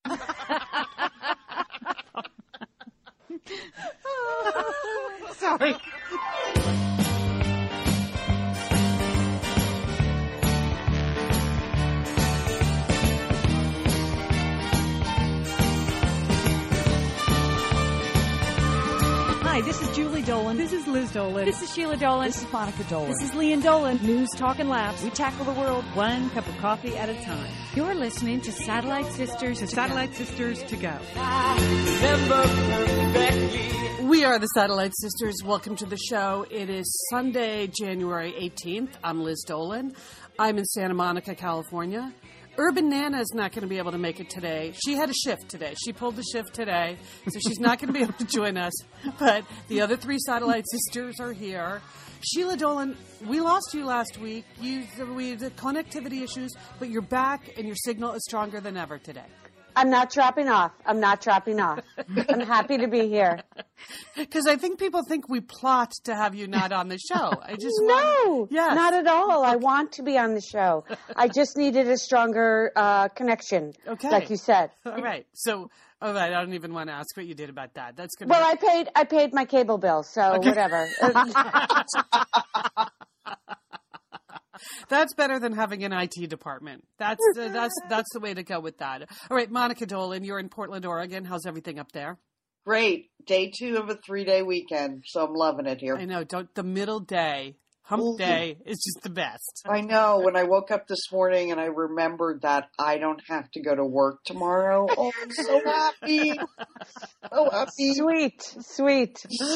Sorry. Hi, this is Julie Dolan. This is Liz Dolan. This is Sheila Dolan. This is Monica Dolan. This is Leanne Dolan. News, talk, and laughs. We tackle the world One cup of coffee at a time. You're listening to Satellite Sisters to Satellite Sisters to go. We are the Satellite Sisters. Welcome to the show. It is Sunday, January 18th. I'm Liz Dolan. I'm in Santa Monica, California. Urban Nana is not going to be able to make it today. She had a shift today. She pulled the shift today, so she's not going to be able to join us. But the other three Satellite Sisters are here. Sheila Dolan, we lost you last week. We had connectivity issues, but you're back and your signal is stronger than ever today. I'm not dropping off. I'm happy to be here. Because I think people think we plot to have you not on the show. Not at all. I want to be on the show. I just needed a stronger connection, like you said. All right. So, all right. I don't even want to ask what you did about that. That's good. Well, I paid my cable bill, so whatever. That's better than having an IT department. That's the way to go with that. All right, Monica Dolan, you're in Portland, Oregon. How's everything up there? Great. Day 2 of a 3-day weekend, so I'm loving it here. I know. The middle day, hump day, is just the best. I know. When I woke up this morning and I remembered that I don't have to go to work tomorrow, I'm so happy. So happy. Sweet.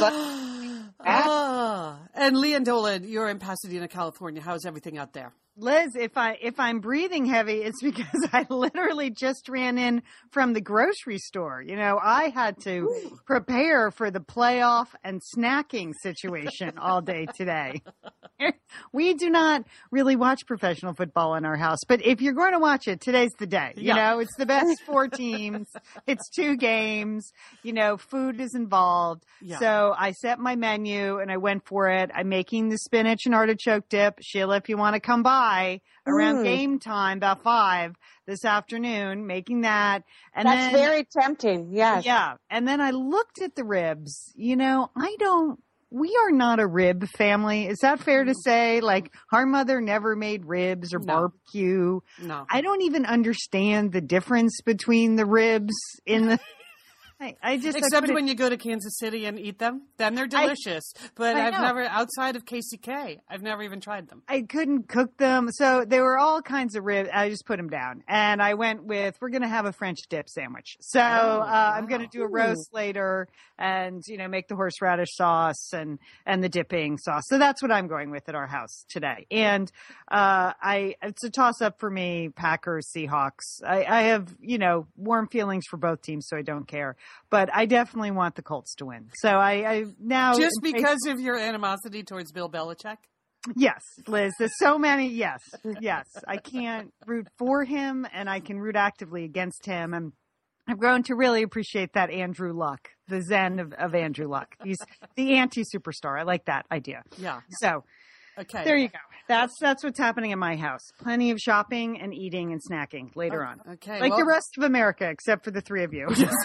And Leanne Dolan, you're in Pasadena, California. How's everything out there? Liz, if I'm breathing heavy, it's because I literally just ran in from the grocery store. You know, I had to prepare for the playoff and snacking situation all day today. We do not really watch professional football in our house, but if you're going to watch it, today's the day. You know, it's the best 4 teams. It's 2 games. You know, food is involved. Yeah. So I set my menu and I went for it. I'm making the spinach and artichoke dip. Sheila, if you want to come by around game time, about 5 this afternoon, making that. And that's very tempting. Yes. Yeah. And then I looked at the ribs. You know, we are not a rib family. Is that fair to say? Like, our mother never made ribs or barbecue. No. I don't even understand the difference between the ribs in the... Except when you go to Kansas City and eat them, then they're delicious. But I've never, outside of KCK, I've never even tried them. I couldn't cook them. So there were all kinds of ribs. I just put them down. And I went with, we're going to have a French dip sandwich. So I'm going to do a roast later and, you know, make the horseradish sauce and the dipping sauce. So that's what I'm going with at our house today. And it's a toss-up for me, Packers, Seahawks. I have, you know, warm feelings for both teams, so I don't care. But I definitely want the Colts to win. So I now... Just because of your animosity towards Bill Belichick? Yes, Liz. There's so many. Yes. I can't root for him, and I can root actively against him. And I've grown to really appreciate that Andrew Luck, the zen of Andrew Luck. He's the anti-superstar. I like that idea. Yeah. So... Okay. There you go. That's what's happening in my house. Plenty of shopping and eating and snacking later on. Okay. Like the rest of America, except for the 3 of you. That's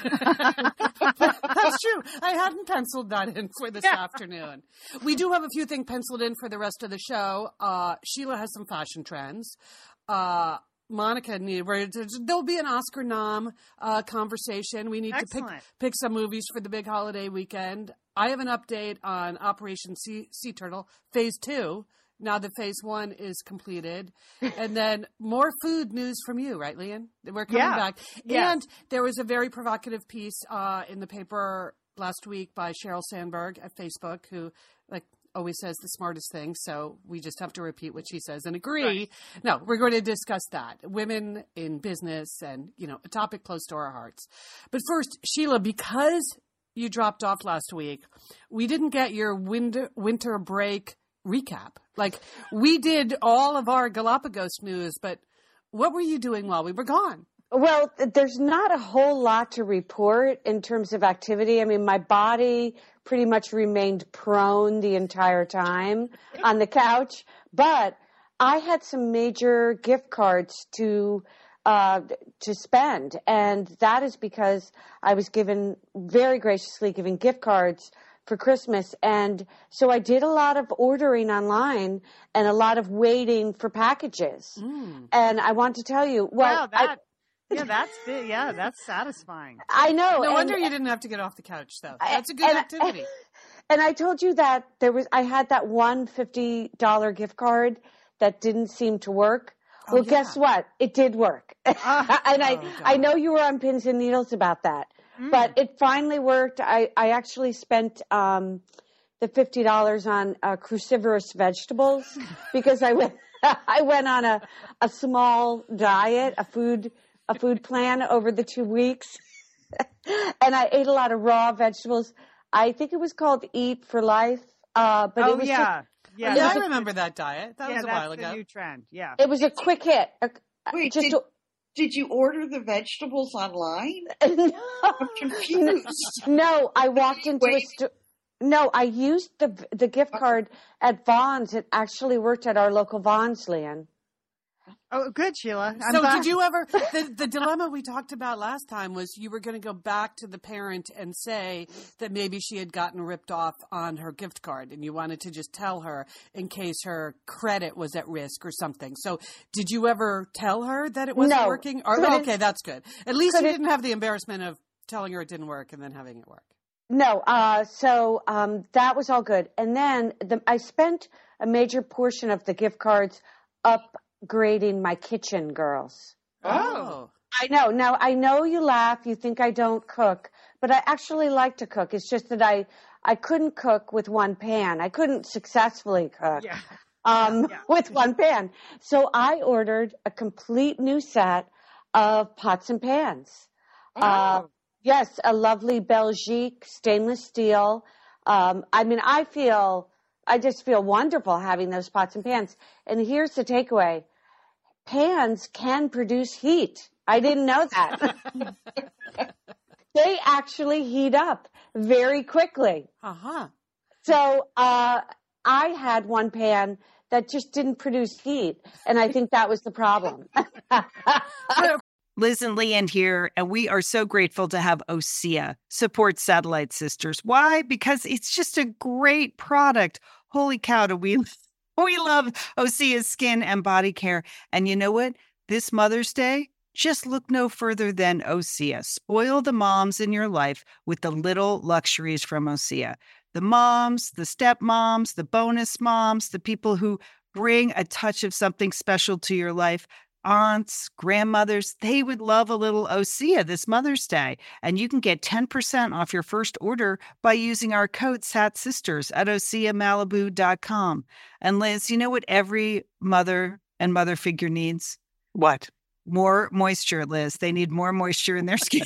true. I hadn't penciled that in for this afternoon. We do have a few things penciled in for the rest of the show. Sheila has some fashion trends. Monica, there'll be an Oscar nom conversation. We need to pick some movies for the big holiday weekend. I have an update on Operation Sea Turtle, Phase 2. Now that Phase 1 is completed. And then more food news from you, right, Leanne? We're coming back. Yes. And there was a very provocative piece in the paper last week by Sheryl Sandberg at Facebook, who, always says the smartest thing, so we just have to repeat what she says and agree. Right. No, we're going to discuss that. Women in business and, a topic close to our hearts. But first, Sheila, because you dropped off last week, we didn't get your winter break recap. We did all of our Galapagos news, but what were you doing while we were gone? Well, there's not a whole lot to report in terms of activity. I mean, my body pretty much remained prone the entire time on the couch, but I had some major gift cards to to spend. And that is because I was very graciously given gift cards for Christmas. And so I did a lot of ordering online and a lot of waiting for packages. And I want to tell you, wow, that's satisfying. I know. No wonder you didn't have to get off the couch, though. That's a good activity. And I told you that I had that one $50 gift card that didn't seem to work. Well, guess what? It did work. I know you were on pins and needles about that, but it finally worked. I actually spent the $50 on cruciferous vegetables because I went on a small diet, a food plan over the 2 weeks, and I ate a lot of raw vegetables. I think it was called Eat for Life, but it was I remember that diet. That was a while ago. That's the new trend. Yeah, it was a quick hit. Wait, did you order the vegetables online? No. I'm confused. No, I walked into a store. No, I used the gift card at Vons. It actually worked at our local Vons, Leanne. Oh, good, Sheila. Did you ever, the dilemma we talked about last time was you were going to go back to the parent and say that maybe she had gotten ripped off on her gift card and you wanted to just tell her in case her credit was at risk or something. So did you ever tell her that it wasn't working? Okay, that's good. At least you didn't have the embarrassment of telling her it didn't work and then having it work. No, so that was all good. And then I spent a major portion of the gift cards upgrading my kitchen, girls. Oh. I know. Now, I know you laugh, you think I don't cook, but I actually like to cook. It's just that I couldn't cook with one pan. I couldn't successfully cook with one pan. So I ordered a complete new set of pots and pans. Oh. Yes, a lovely Belgique stainless steel. I just feel wonderful having those pots and pans. And here's the takeaway. Pans can produce heat. I didn't know that. They actually heat up very quickly. Uh-huh. So I had one pan that just didn't produce heat. And I think that was the problem. Liz and Leanne here, and we are so grateful to have OSEA support Satellite Sisters. Why? Because it's just a great product. Holy cow, do we love OSEA's skin and body care. And you know what? This Mother's Day, just look no further than OSEA. Spoil the moms in your life with the little luxuries from OSEA. The moms, the stepmoms, the bonus moms, the people who bring a touch of something special to your life. Aunts, grandmothers, they would love a little OSEA this Mother's Day. And you can get 10% off your first order by using our code SATSisters at OSEAMalibu.com. And Liz, you know what every mother and mother figure needs? What? More moisture, Liz. They need more moisture in their skin.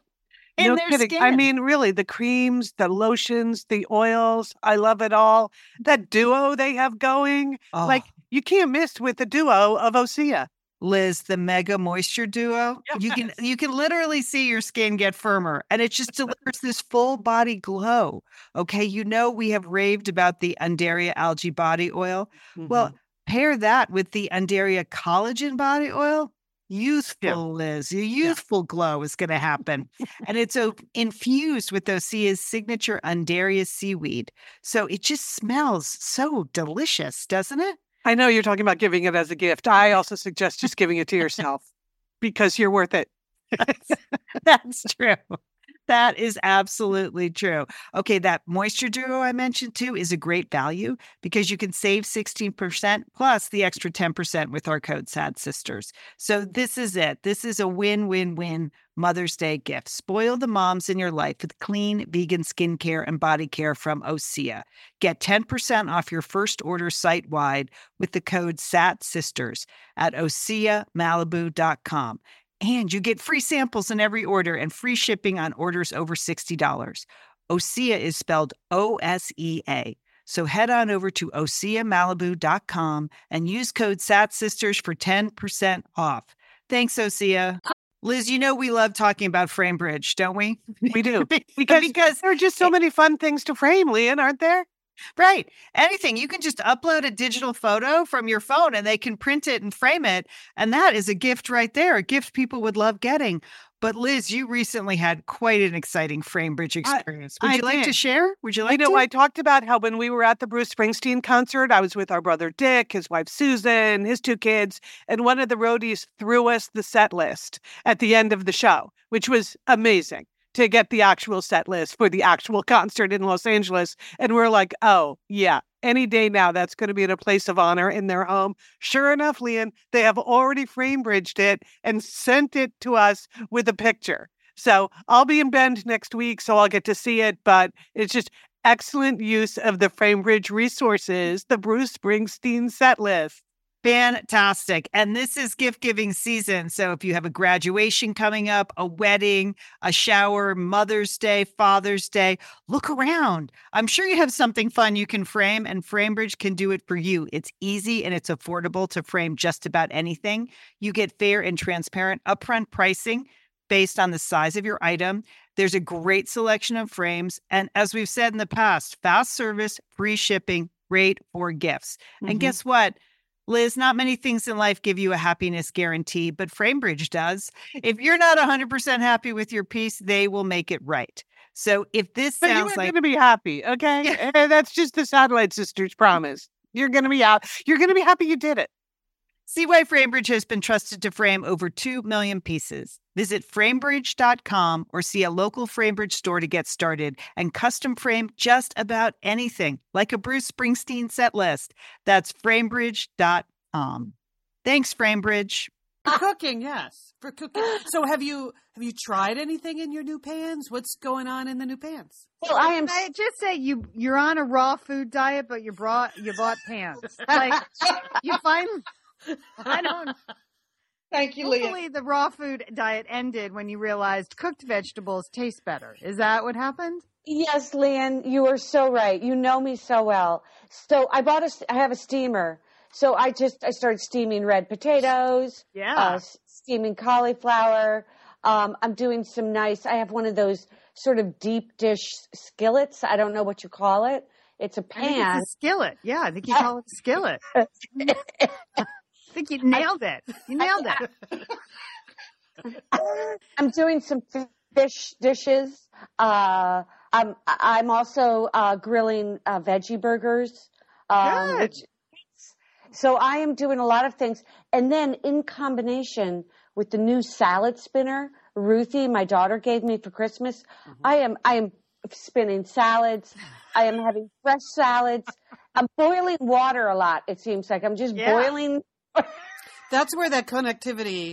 No kidding. I mean, really, the creams, the lotions, the oils, I love it all. That duo they have going, you can't miss with the duo of OSEA. Liz, the Mega Moisture Duo, you can literally see your skin get firmer, and it just delivers this full body glow. Okay, you know we have raved about the Undaria Algae Body Oil. Mm-hmm. Well, pair that with the Undaria Collagen Body Oil. Youthful, Liz, your youthful glow is going to happen. And it's infused with OSEA's signature Undaria seaweed. So it just smells so delicious, doesn't it? I know you're talking about giving it as a gift. I also suggest just giving it to yourself because you're worth it. That's true. That is absolutely true. Okay, that Moisture Duo I mentioned too is a great value because you can save 16% plus the extra 10% with our code SADSisters. So this is it. This is a win-win-win Mother's Day gift. Spoil the moms in your life with clean vegan skincare and body care from OSEA. Get 10% off your first order site-wide with the code SATSisters at OSEAMalibu.com. And you get free samples in every order and free shipping on orders over $60. OSEA is spelled O-S-E-A. So head on over to OSEAMalibu.com and use code SATSisters for 10% off. Thanks, OSEA. Liz, you know we love talking about FrameBridge, don't we? We do. Because there are just so many fun things to frame, Leanne, aren't there? Right. Anything. You can just upload a digital photo from your phone and they can print it and frame it. And that is a gift right there, a gift people would love getting. But Liz, you recently had quite an exciting Framebridge experience. Would you like to share? Would you like to? I talked about how when we were at the Bruce Springsteen concert, I was with our brother Dick, his wife Susan, his 2 kids, and one of the roadies threw us the set list at the end of the show, which was amazing to get the actual set list for the actual concert in Los Angeles. And we're like, oh, yeah, any day now, that's going to be in a place of honor in their home. Sure enough, Lian, they have already Framebridged it and sent it to us with a picture. So I'll be in Bend next week, so I'll get to see it. But it's just excellent use of the Framebridge resources, the Bruce Springsteen set list. Fantastic. And this is gift giving season. So if you have a graduation coming up, a wedding, a shower, Mother's Day, Father's Day, look around. I'm sure you have something fun you can frame, and Framebridge can do it for you. It's easy and it's affordable to frame just about anything. You get fair and transparent upfront pricing based on the size of your item. There's a great selection of frames. And as we've said in the past, fast service, free shipping, great for gifts. And guess what? Liz, not many things in life give you a happiness guarantee, but Framebridge does. If you're not 100% happy with your piece, they will make it right. So if this sounds like... You're going to be happy, okay? Yeah. That's just the Satellite Sisters promise. You're going to be out. You're going to be happy you did it. See why Framebridge has been trusted to frame over 2 million pieces. Visit framebridge.com or see a local Framebridge store to get started and custom frame just about anything, like a Bruce Springsteen set list. That's framebridge.com. Thanks, Framebridge. For cooking, yes. For cooking. So have you tried anything in your new pans? What's going on in the new pans? Well, I just say you're on a raw food diet, but you bought pans. Like you finally... I don't. Thank you, Leah. Hopefully, the raw food diet ended when you realized cooked vegetables taste better. Is that what happened? Yes, Lian, you are so right. You know me so well. So I have a steamer. So I started steaming red potatoes. Yeah. Steaming cauliflower. I'm doing I have one of those sort of deep dish skillets. I don't know what you call it. It's a pan. I think it's a skillet. Yeah, I think you call it a skillet. I think you nailed it. You nailed it. I'm doing some fish dishes. I'm also grilling veggie burgers. Good. So I am doing a lot of things. And then in combination with the new salad spinner, Ruthie, my daughter, gave me for Christmas, I am spinning salads. I am having fresh salads. I'm boiling water a lot, it seems like. I'm just boiling. That's where that conductivity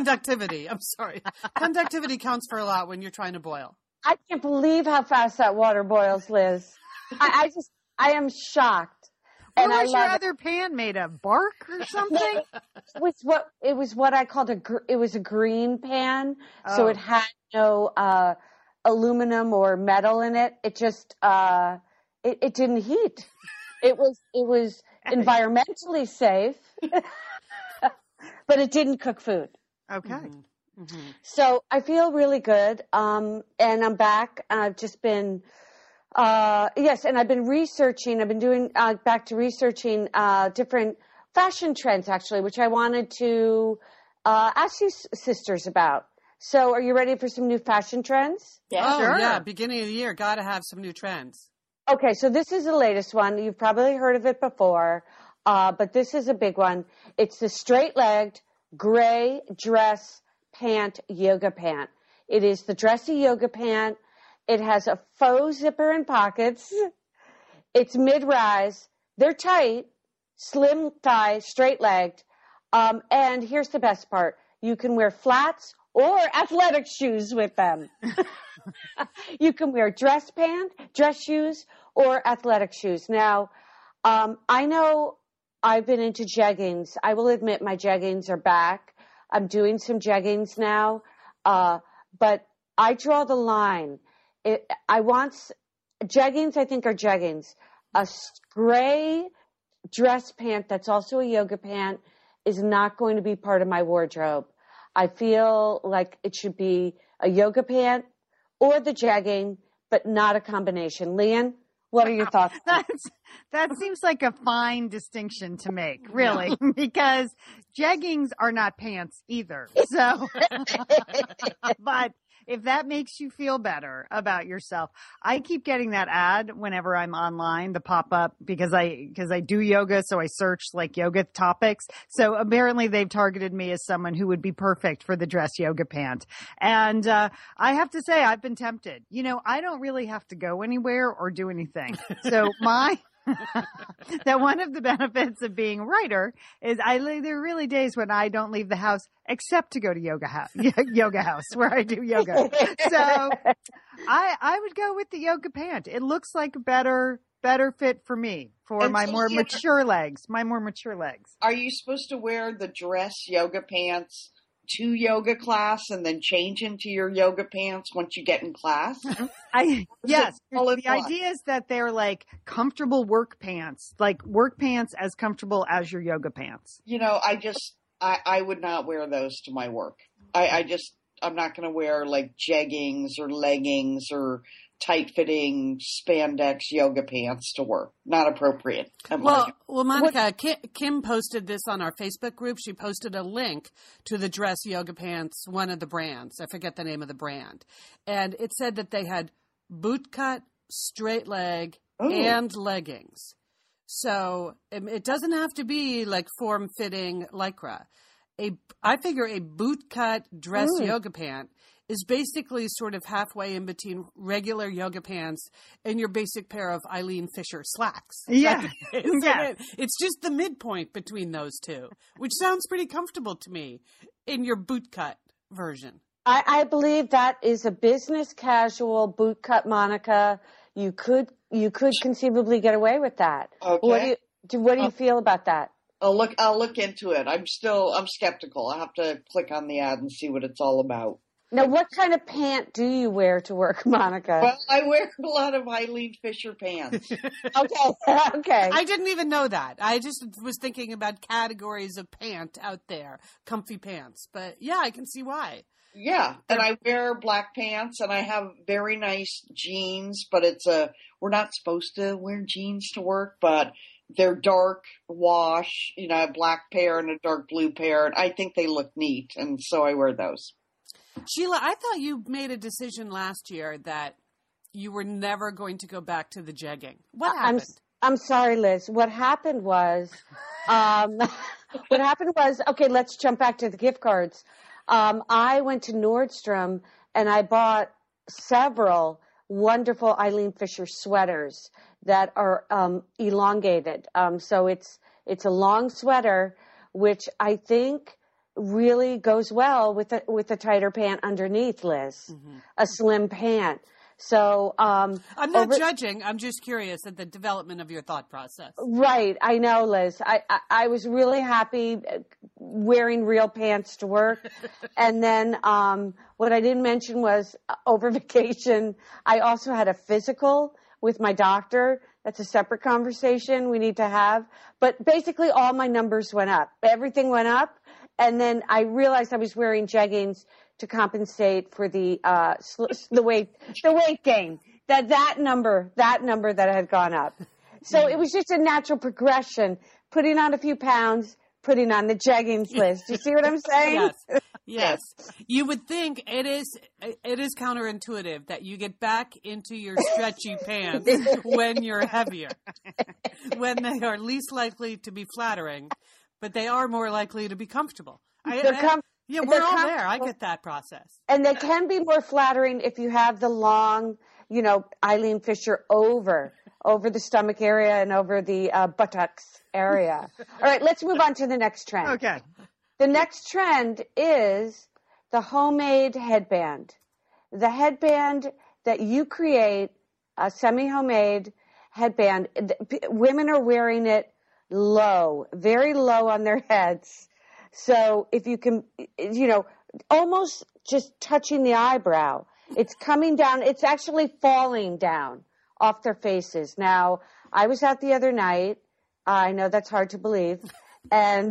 counts for a lot when you're trying to boil. I can't believe how fast that water boils, Liz. I am shocked. What was your other pan made of? Bark or something? It was what I called a green pan. Oh. So it had no aluminum or metal in it. It just it didn't heat. It was environmentally safe. But it didn't cook food. Okay. So I feel really good. And I'm back. I've just been, and I've been researching. I've been doing back to researching different fashion trends, actually, which I wanted to ask you sisters about. So are you ready for some new fashion trends? Yeah, sure. Yeah, beginning of the year, got to have some new trends. Okay, so this is the latest one. You've probably heard of it before. But this is a big one. It's the straight-legged gray dress pant yoga pant. It is the dressy yoga pant. It has a faux zipper and pockets. It's mid-rise. They're tight, slim thigh, straight-legged. And here's the best part. You can wear flats or athletic shoes with them. You can wear dress shoes, or athletic shoes. Now, I know I've been into jeggings. I will admit my jeggings are back. I'm doing some jeggings now. But I draw the line. Jeggings, I think, are jeggings. A gray dress pant that's also a yoga pant is not going to be part of my wardrobe. I feel like it should be a yoga pant or the jegging, but not a combination. Lian, What are your thoughts? That seems like a fine distinction to make, really, because jeggings are not pants either. So, but if that makes you feel better about yourself, I keep getting that ad whenever I'm online, the pop up, because I do yoga. So I search like yoga topics. So apparently they've targeted me as someone who would be perfect for the dress yoga pant. And, I have to say I've been tempted. You know, I don't really have to go anywhere or do anything. So that one of the benefits of being a writer is there are really days when I don't leave the house except to go to yoga house where I do yoga. So I would go with the yoga pant. It looks like a better fit for me, for my more mature legs. Are you supposed to wear the dress yoga pants to yoga class and then change into your yoga pants once you get in class? Yes. The idea is that they're like comfortable work pants, like work pants as comfortable as your yoga pants. You know, I would not wear those to my work. I'm not going to wear like jeggings or leggings or tight-fitting spandex yoga pants to work. Not appropriate. Well, Monica, Kim posted this on our Facebook group. She posted a link to the dress yoga pants, one of the brands. I forget the name of the brand. And it said that they had boot cut, straight leg, and leggings. So it doesn't have to be like form-fitting Lycra. I figure a boot cut dress yoga pant is basically sort of halfway in between regular yoga pants and your basic pair of Eileen Fisher slacks. Yeah. It's just the midpoint between those two, which sounds pretty comfortable to me in your boot cut version. I believe that is a business casual boot cut, Monica. You could conceivably get away with that. Okay. What do you feel about that? I'll look into it. I'm skeptical. I have to click on the ad and see what it's all about. Now, what kind of pant do you wear to work, Monica? Well, I wear a lot of Eileen Fisher pants. Okay. I didn't even know that. I just was thinking about categories of pant out there, comfy pants. But yeah, I can see why. Yeah, and I wear black pants, and I have very nice jeans, but we're not supposed to wear jeans to work, but they're dark wash, you know, a black pair and a dark blue pair, and I think they look neat, and so I wear those. Sheila, I thought you made a decision last year that you were never going to go back to the jegging. What happened? I'm sorry, Liz. What happened was, okay, let's jump back to the gift cards. I went to Nordstrom and I bought several wonderful Eileen Fisher sweaters that are elongated. So it's a long sweater, which I think really goes well with a tighter pant underneath, Liz. Mm-hmm. A slim pant. So I'm not judging. I'm just curious at the development of your thought process. Right. I know, Liz. I was really happy wearing real pants to work. And then what I didn't mention was over vacation, I also had a physical with my doctor. That's a separate conversation we need to have. But basically all my numbers went up. Everything went up. And then I realized I was wearing jeggings to compensate for the weight gain. That number that had gone up. So it was just a natural progression. Putting on a few pounds, putting on the jeggings list. Do you see what I'm saying? Yes. You would think it is counterintuitive that you get back into your stretchy pants when you're heavier, when they are least likely to be flattering, but they are more likely to be comfortable. Yeah, we're all there. I get that process. And they can be more flattering if you have the long, Eileen Fisher over the stomach area and over the buttocks area. All right, let's move on to the next trend. Okay. The next trend is the homemade headband. The headband that you create, a semi-homemade headband. Women are wearing it low, very low on their heads. So if you can, almost just touching the eyebrow, it's coming down, it's actually falling down off their faces. Now, I was out the other night. I know that's hard to believe. And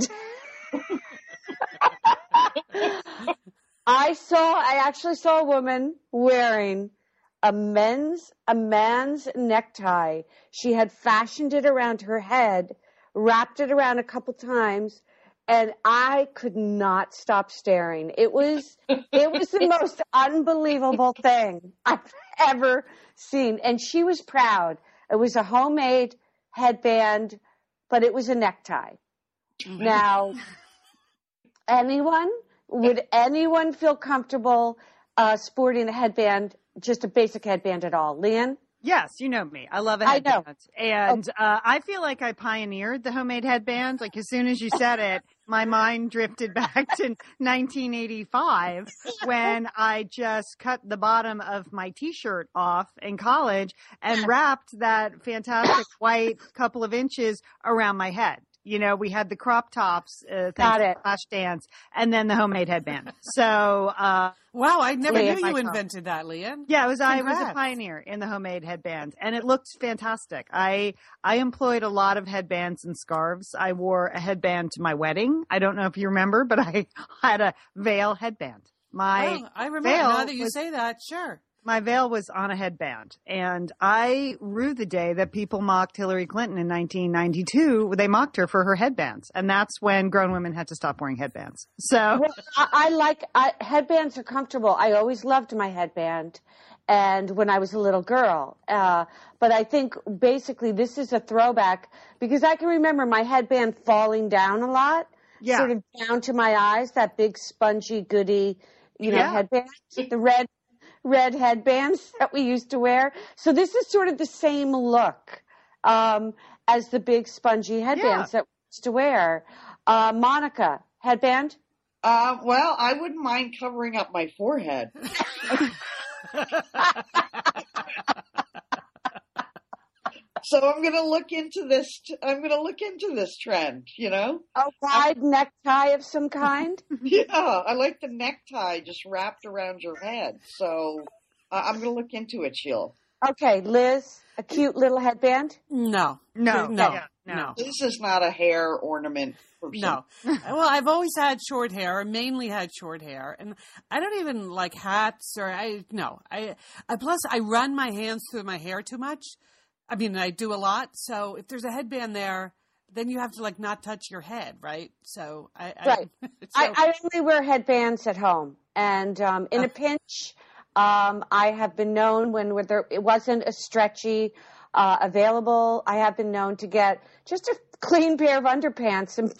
I actually saw a woman wearing a man's necktie. She had fashioned it around her head, wrapped it around a couple times, and I could not stop staring. It was the most unbelievable thing I've ever seen. And she was proud. It was a homemade headband, but it was a necktie. Mm-hmm. Now, would anyone feel comfortable sporting a headband, just a basic headband at all? Leanne? Yes, you know me. I love a headband. I know. And I feel like I pioneered the homemade headband. Like, as soon as you said it, my mind drifted back to 1985 when I just cut the bottom of my T-shirt off in college and wrapped that fantastic white couple of inches around my head. You know, we had the crop tops, Flashdance, and then the homemade headband. So, wow, I never knew you invented that, Leanne. Yeah, I was a pioneer in the homemade headband, and it looked fantastic. I employed a lot of headbands and scarves. I wore a headband to my wedding. I don't know if you remember, but I had a veil headband. I remember now that you say that. Sure. My veil was on a headband, and I rue the day that people mocked Hillary Clinton in 1992. They mocked her for her headbands, and that's when grown women had to stop wearing headbands. So headbands are comfortable. I always loved my headband, and when I was a little girl. But I think basically this is a throwback because I can remember my headband falling down a lot, sort of down to my eyes, that big spongy goody, headband, the red headbands that we used to wear. So this is sort of the same look as the big spongy headbands that we used to wear. Monica, headband? Well, I wouldn't mind covering up my forehead. So I'm going to look into this. I'm going to look into this trend, A wide necktie of some kind? Yeah, I like the necktie just wrapped around your head. So I'm going to look into it, Sheila. Okay, Liz, a cute little headband? No. This is not a hair ornament. No. Well, I've always had short hair, mainly had short hair, and I don't even like hats plus I run my hands through my hair too much. I mean, I do a lot. So if there's a headband there, then you have to not touch your head, right? So I only wear headbands at home, and in a pinch, I have been known when it wasn't a stretchy available. I have been known to get just a clean pair of underpants and.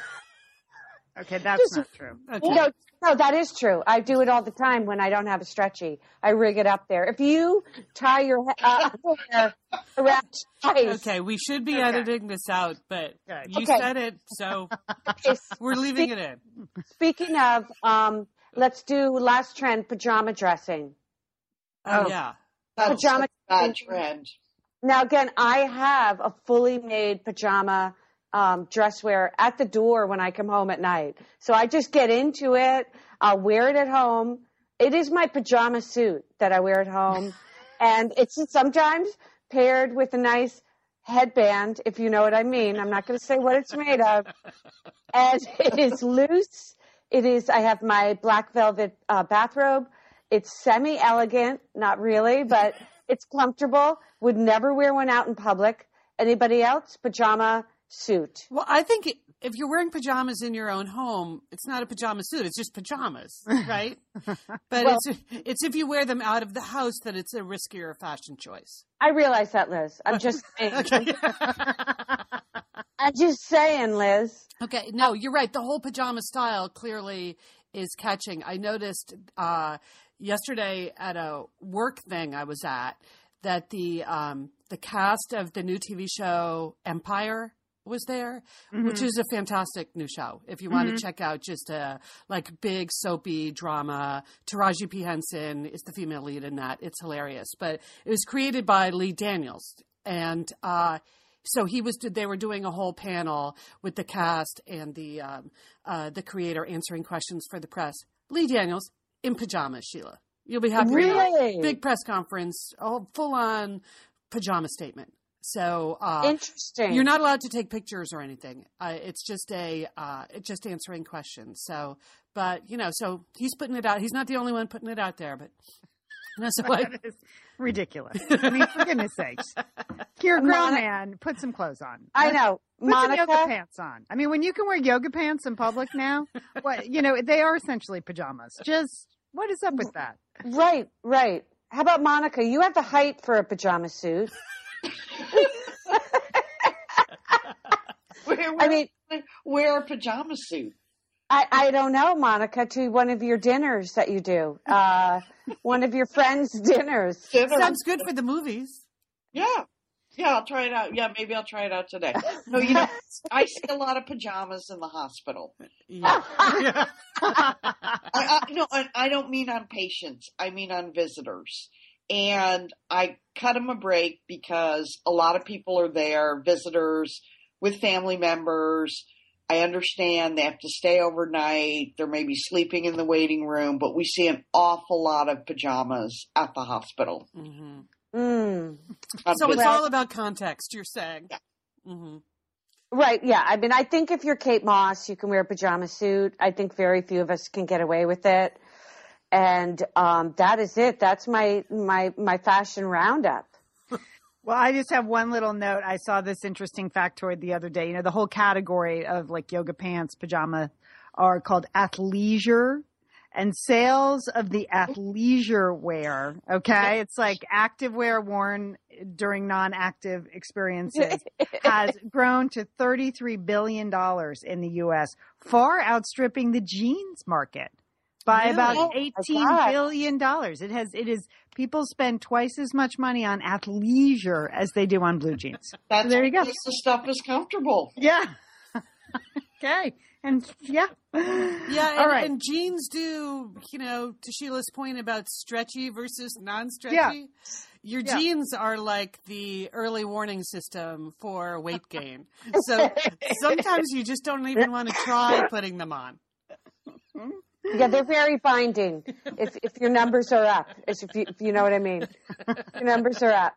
Okay, that's not true. Okay. No, that is true. I do it all the time when I don't have a stretchy. I rig it up there. If you tie your hair around twice. Okay, we should be editing this out, but you said it, so we're leaving it in. Speaking of, let's do last trend, pajama dressing. Oh, yeah. That's pajama bad trend. Now, again, I have a fully made pajama dress wear at the door when I come home at night. So I just get into it. I'll wear it at home. It is my pajama suit that I wear at home. And it's sometimes paired with a nice headband, if you know what I mean. I'm not going to say what it's made of. And it is loose. I have my black velvet bathrobe. It's semi-elegant, not really, but it's comfortable. Would never wear one out in public. Anybody else? Pajama suit. Well, I think if you're wearing pajamas in your own home, it's not a pajama suit. It's just pajamas, right? But it's if you wear them out of the house that it's a riskier fashion choice. I realize that, Liz. I'm just saying. I'm just saying, Liz. Okay. No, you're right. The whole pajama style clearly is catching. I noticed yesterday at a work thing I was at that the cast of the new TV show Empire was there, which is a fantastic new show. If you want to check out just a big soapy drama, Taraji P. Henson is the female lead in that. It's hilarious, but it was created by Lee Daniels. And, so they were doing a whole panel with the cast and the creator answering questions for the press. Lee Daniels in pajamas, Sheila. You'll be happy. Really? Big press conference, full on pajama statement. So interesting. You're not allowed to take pictures or anything. It's just just answering questions. So, but so he's putting it out. He's not the only one putting it out there, but That's what that is ridiculous. I mean, for goodness sakes. You're a grown man. Put some clothes on. I know. Put some yoga pants on. I mean, when you can wear yoga pants in public now, they are essentially pajamas. Just, what is up with that? Right. How about Monica? You have the height for a pajama suit. Wear a pajama suit. I don't know, Monica, to one of your dinners that you do. One of your friends' dinners. Sounds good for the movies. Yeah, I'll try it out. Yeah, maybe I'll try it out today. No, I see a lot of pajamas in the hospital. Yeah. I don't mean on patients. I mean on visitors. And I cut them a break because a lot of people are there, visitors with family members. I understand they have to stay overnight. They're maybe sleeping in the waiting room, but we see an awful lot of pajamas at the hospital. Mm-hmm. So it's all about context, you're saying. Yeah. Mm-hmm. Right, yeah. I mean, I think if you're Kate Moss, you can wear a pajama suit. I think very few of us can get away with it. And that is it. That's my fashion roundup. Well, I just have one little note. I saw this interesting factoid the other day. The whole category of like yoga pants, pajama are called athleisure, and sales of the athleisure wear. Okay. It's like active wear worn during non-active experiences has grown to $33 billion in the U.S., far outstripping the jeans market by about $18 billion. It is people spend twice as much money on athleisure as they do on blue jeans. That's so there you go. The stuff is comfortable. Yeah. Okay. And yeah. All right. And jeans do, to Sheila's point about stretchy versus non-stretchy. Yeah. Your jeans are like the early warning system for weight gain. So sometimes you just don't even want to try putting them on. Yeah, they're very binding. If your numbers are up, if you know what I mean, your numbers are up.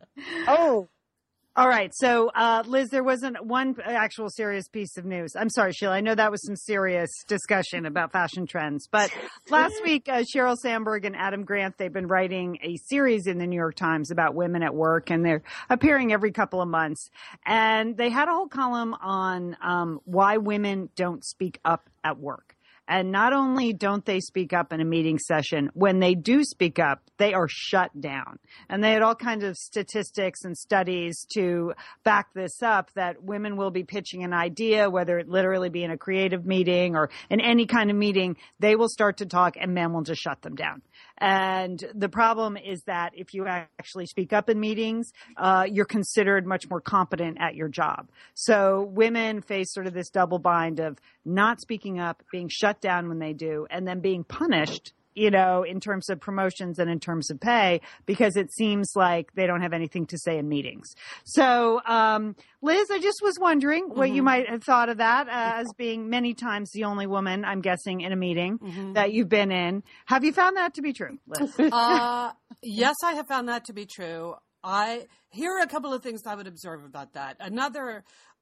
Oh, all right. So, Liz, there wasn't one actual serious piece of news. I'm sorry, Sheila. I know that was some serious discussion about fashion trends, but last week, Sheryl Sandberg and Adam Grant, they've been writing a series in the New York Times about women at work, and they're appearing every couple of months. And they had a whole column on why women don't speak up at work. And not only don't they speak up in a meeting session, when they do speak up, they are shut down. And they had all kinds of statistics and studies to back this up, that women will be pitching an idea, whether it literally be in a creative meeting or in any kind of meeting, they will start to talk and men will just shut them down. And the problem is that if you actually speak up in meetings, you're considered much more competent at your job. So women face sort of this double bind of not speaking up, being shut down when they do, and then being punished, in terms of promotions and in terms of pay, because it seems like they don't have anything to say in meetings. So, Liz, I just was wondering what you might have thought of that as being many times the only woman, I'm guessing, in a meeting that you've been in. Have you found that to be true, Liz? Yes, I have found that to be true. Here are a couple of things I would observe about that. Another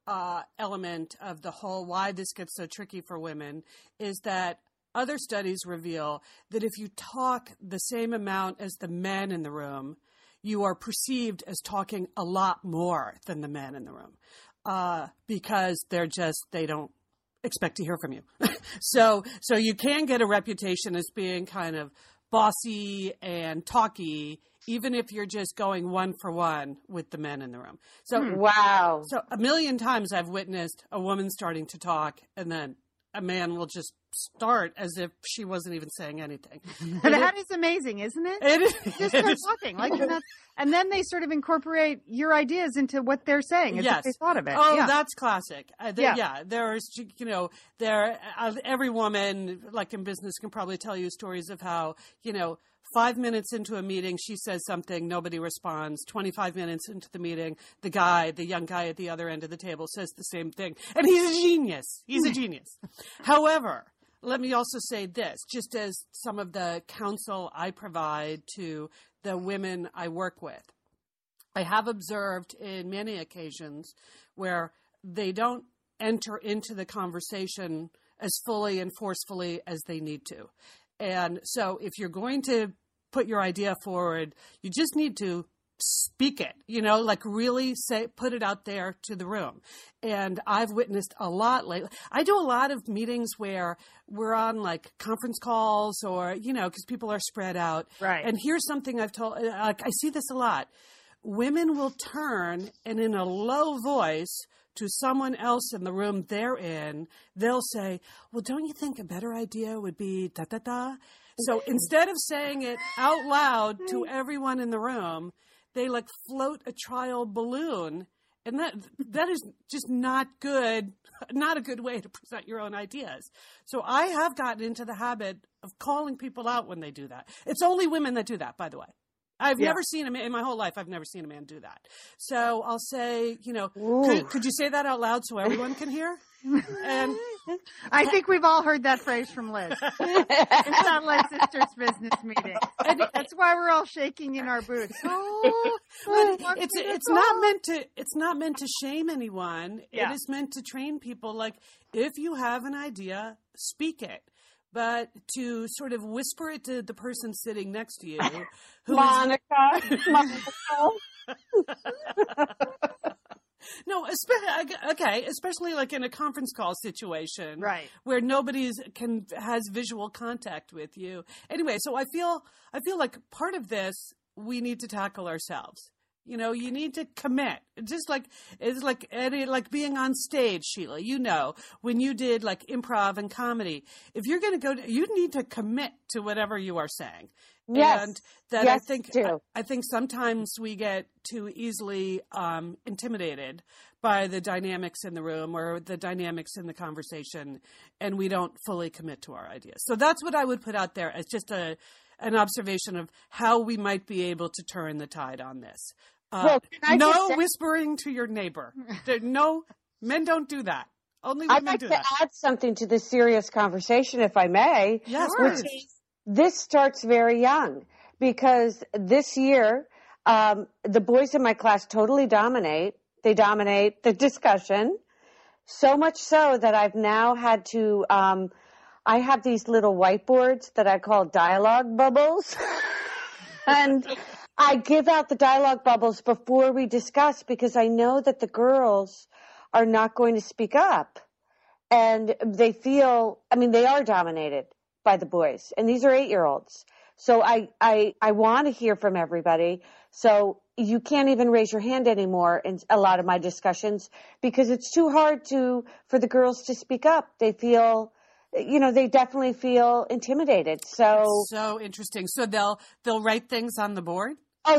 element of the whole why this gets so tricky for women is that other studies reveal that if you talk the same amount as the men in the room, you are perceived as talking a lot more than the men in the room because they don't expect to hear from you. So you can get a reputation as being kind of bossy and talky, even if you're just going one for one with the men in the room. So wow. So a million times I've witnessed a woman starting to talk and then a man will just start as if she wasn't even saying anything. That is amazing, isn't it? It is. Just start talking. And then they sort of incorporate your ideas into what they're saying as if they thought of it. Oh, that's classic. There's, every woman, like in business, can probably tell you stories of how, 5 minutes into a meeting, she says something, nobody responds. 25 minutes into the meeting, the young guy at the other end of the table says the same thing. And he's a genius. He's a genius. However, let me also say this, just as some of the counsel I provide to the women I work with, I have observed in many occasions where they don't enter into the conversation as fully and forcefully as they need to. And so if you're going to put your idea forward. You just need to speak it, like really put it out there to the room. And I've witnessed a lot lately. I do a lot of meetings where we're on like conference calls or, because people are spread out. Right. And here's something I've told, I see this a lot. Women will turn and in a low voice to someone else in the room they're in, they'll say, well, don't you think a better idea would be da-da-da? So instead of saying it out loud to everyone in the room, they like float a trial balloon, and that is just not good, not a good way to present your own ideas. So I have gotten into the habit of calling people out when they do that. It's only women that do that, by the way. I've never seen a man in my whole life. I've never seen a man do that. So I'll say, could you say that out loud so everyone can hear? And I think we've all heard that phrase from Liz. It's not like Sisters business meeting. That's why we're all shaking in our boots. It's not meant to shame anyone. Yeah. It is meant to train people. Like, if you have an idea, speak it. But to sort of whisper it to the person sitting next to you, Monica. No, especially like in a conference call situation, right, where nobody has visual contact with you. Anyway, so I feel like part of this we need to tackle ourselves. You need to commit. Just like it's like being on stage, Sheila. When you did like improv and comedy, if you're going to you need to commit to whatever you are saying. Yes. And that I think sometimes we get too easily intimidated by the dynamics in the room or the dynamics in the conversation, and we don't fully commit to our ideas. So that's what I would put out there as just an observation of how we might be able to turn the tide on this. Whispering to your neighbor. No, men don't do that. Only women do that. I'd like to add something to this serious conversation, if I may. Yes, this starts very young, because this year, the boys in my class totally dominate. They dominate the discussion, so much so that I've now had to, I have these little whiteboards that I call dialogue bubbles. And I give out the dialogue bubbles before we discuss, because I know that the girls are not going to speak up. And they they are dominated by the boys. And these are 8-year-olds. So I want to hear from everybody. So you can't even raise your hand anymore in a lot of my discussions, because it's too hard for the girls to speak up. They feel, they definitely feel intimidated. So interesting. So they'll write things on the board? Oh,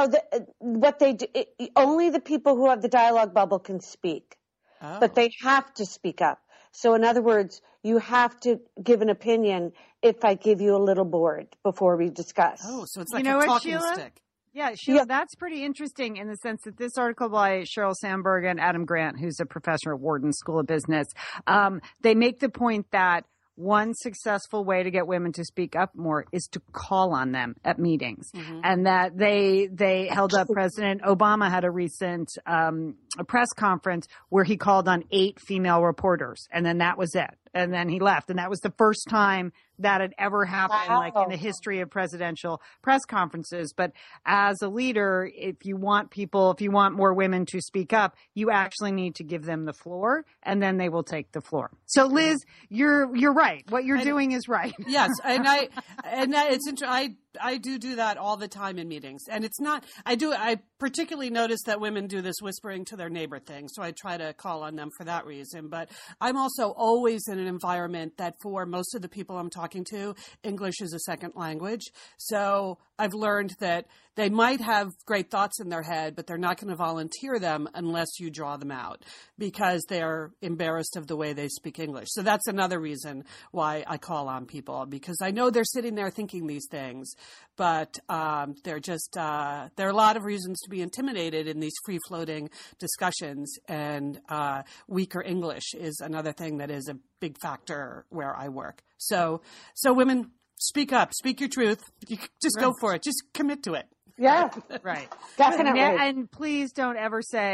what they do, only the people who have the dialogue bubble can speak, but they have to speak up. So in other words, you have to give an opinion if I give you a little board before we discuss. Oh, so it's like a talking stick. Yeah, Sheila, that's pretty interesting in the sense that this article by Sheryl Sandberg and Adam Grant, who's a professor at Wharton School of Business, they make the point that one successful way to get women to speak up more is to call on them at meetings. Mm-hmm. And that they held up, President Obama had a recent a press conference where he called on 8 female reporters, and then that was it. And then he left. And that was the first time that had ever happened, like in the history of presidential press conferences. But as a leader, if you want more women to speak up, you actually need to give them the floor, and then they will take the floor. So Liz, you're right. What you're doing is right. Yes. And it's interesting. I do that all the time in meetings, and it's not, I particularly notice that women do this whispering to their neighbor thing. So I try to call on them for that reason, but I'm also always in an environment that for most of the people I'm talking to, English is a second language. So I've learned that they might have great thoughts in their head, but they're not going to volunteer them unless you draw them out, because they're embarrassed of the way they speak English. So that's another reason why I call on people, because I know they're sitting there thinking these things, but there are a lot of reasons to be intimidated in these free-floating discussions, and weaker English is another thing that is a big factor where I work. So women, speak up, speak your truth. You just go for it. Just commit to it. Yeah. Right. Definitely. And please don't ever say,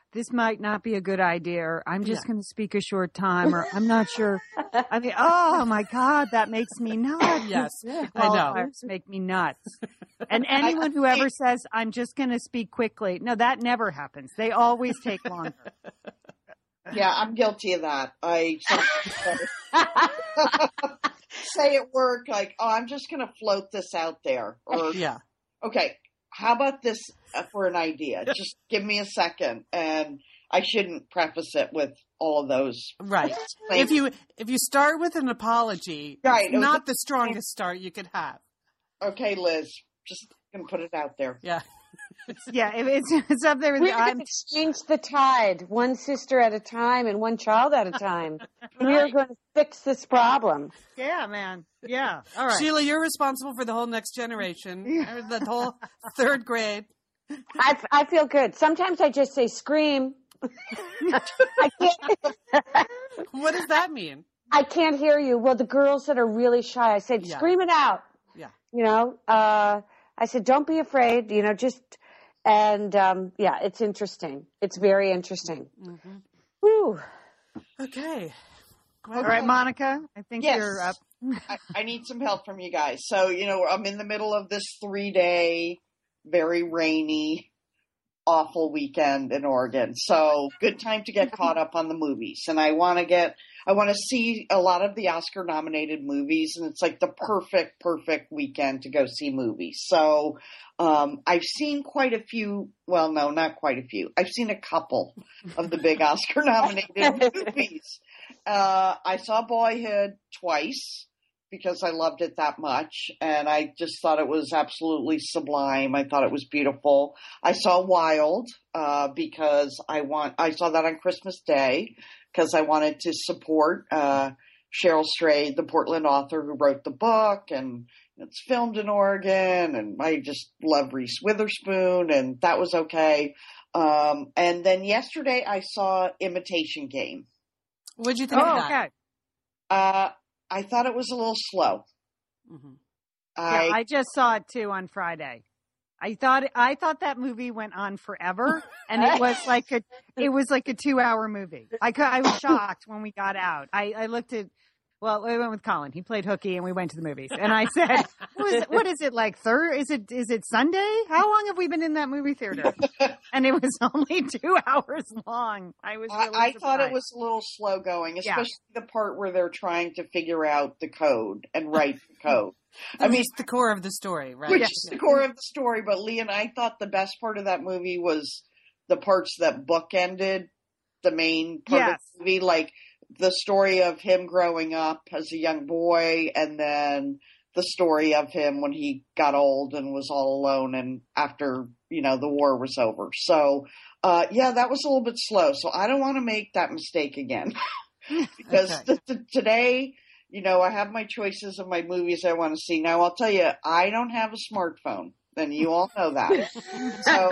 this might not be a good idea, or I'm just going to speak a short time, or I'm not sure. I mean, oh my God, that makes me nuts. Yes, I know. Make me nuts. And anyone who ever says, I'm just going to speak quickly, no, that never happens. They always take longer. Yeah, I'm guilty of that. I say at work, like, oh, I'm just going to float this out there. Or, okay, how about this for an idea? Just give me a second. And I shouldn't preface it with all of those. Right. If you start with an apology, it's not the strongest start you could have. Okay, Liz, just going to put it out there. Yeah. It's up there. We're going to exchange the tide, one sister at a time and one child at a time. We are going to fix this problem. Yeah, man. Yeah. All right. Sheila, you're responsible for the whole next generation, the whole third grade. I feel good. Sometimes I just say scream. I can't. What does that mean? I can't hear you. Well, the girls that are really shy, I said, scream it out. Yeah. You know, I said, don't be afraid, you know, just, and it's interesting. It's very interesting. Mm-hmm. Woo. Okay. All right, Monica, I think you're up. I need some help from you guys. So, you know, I'm in the middle of this 3-day, very rainy, awful weekend in Oregon. So good time to get caught up on the movies. And I want to see a lot of the Oscar nominated movies, and it's like the perfect weekend to go see movies. So, I've seen quite a few, well, no, not quite a few. I've seen a couple of the big Oscar nominated movies. I saw Boyhood twice because I loved it that much, and I just thought it was absolutely sublime. I thought it was beautiful. I saw Wild, because I saw that on Christmas Day, because I wanted to support, Cheryl Strayed, the Portland author who wrote the book, and it's filmed in Oregon, and I just love Reese Witherspoon, and that was okay. And then yesterday I saw Imitation Game. What'd you think of that? Okay. I thought it was a little slow. Mm-hmm. I just saw it too on Friday. I thought that movie went on forever, and it was like a 2-hour movie. I was shocked when we got out. I looked at, well, we went with Colin. He played hooky, and we went to the movies. And I said, "What is it like? Is it Sunday? How long have we been in that movie theater?" And it was only 2 hours long. I thought it was a little slow going, especially the part where they're trying to figure out the code and write the code. I mean, it's the core of the story, right? Which is the core of the story. But Lee and I thought the best part of that movie was the parts that bookended the main part of the movie, like the story of him growing up as a young boy, and then the story of him when he got old and was all alone, and after, you know, the war was over. So, that was a little bit slow. So I don't want to make that mistake again, because today, you know, I have my choices of my movies I want to see. Now, I'll tell you, I don't have a smartphone. And you all know that. So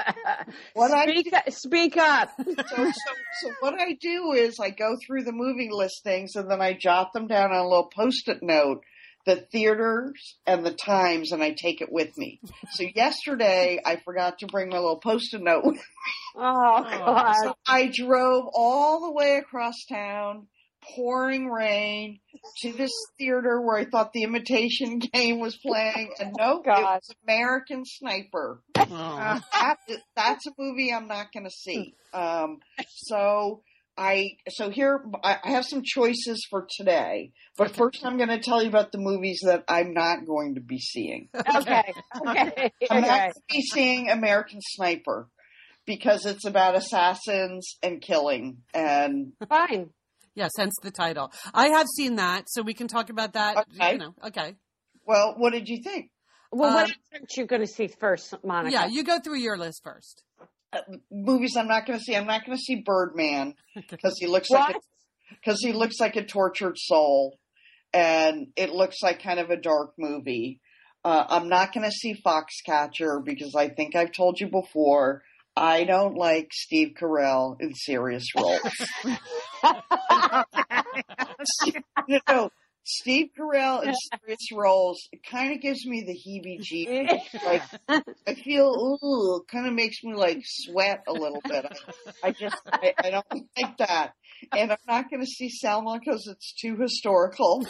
speak up. So what I do is I go through the movie listings, and then I jot them down on a little Post-it note, the theaters and the times, and I take it with me. So yesterday I forgot to bring my little Post-it note with me. Oh, God. So I drove all the way across town, pouring rain, to this theater where I thought The Imitation Game was playing, and it was American Sniper. Oh. That's a movie I'm not going to see. So here I have some choices for today, but first I'm going to tell you about the movies that I'm not going to be seeing. Okay. I'm not going to be seeing American Sniper because it's about assassins and killing, and fine. Yes, hence the title. I have seen that, so we can talk about that. Okay. You know, okay. Well, what did you think? Well, what aren't you going to see first, Monica? Yeah, you go through your list first. Movies I'm not going to see. I'm not going to see Birdman because he looks like a tortured soul, and it looks like kind of a dark movie. I'm not going to see Foxcatcher because I think I've told you before, I don't like Steve Carell in serious roles. Steve Carell in serious roles, it kind of gives me the heebie-jeebies. Like, I feel, kind of makes me like sweat a little bit. I don't like that. And I'm not going to see Selma because it's too historical.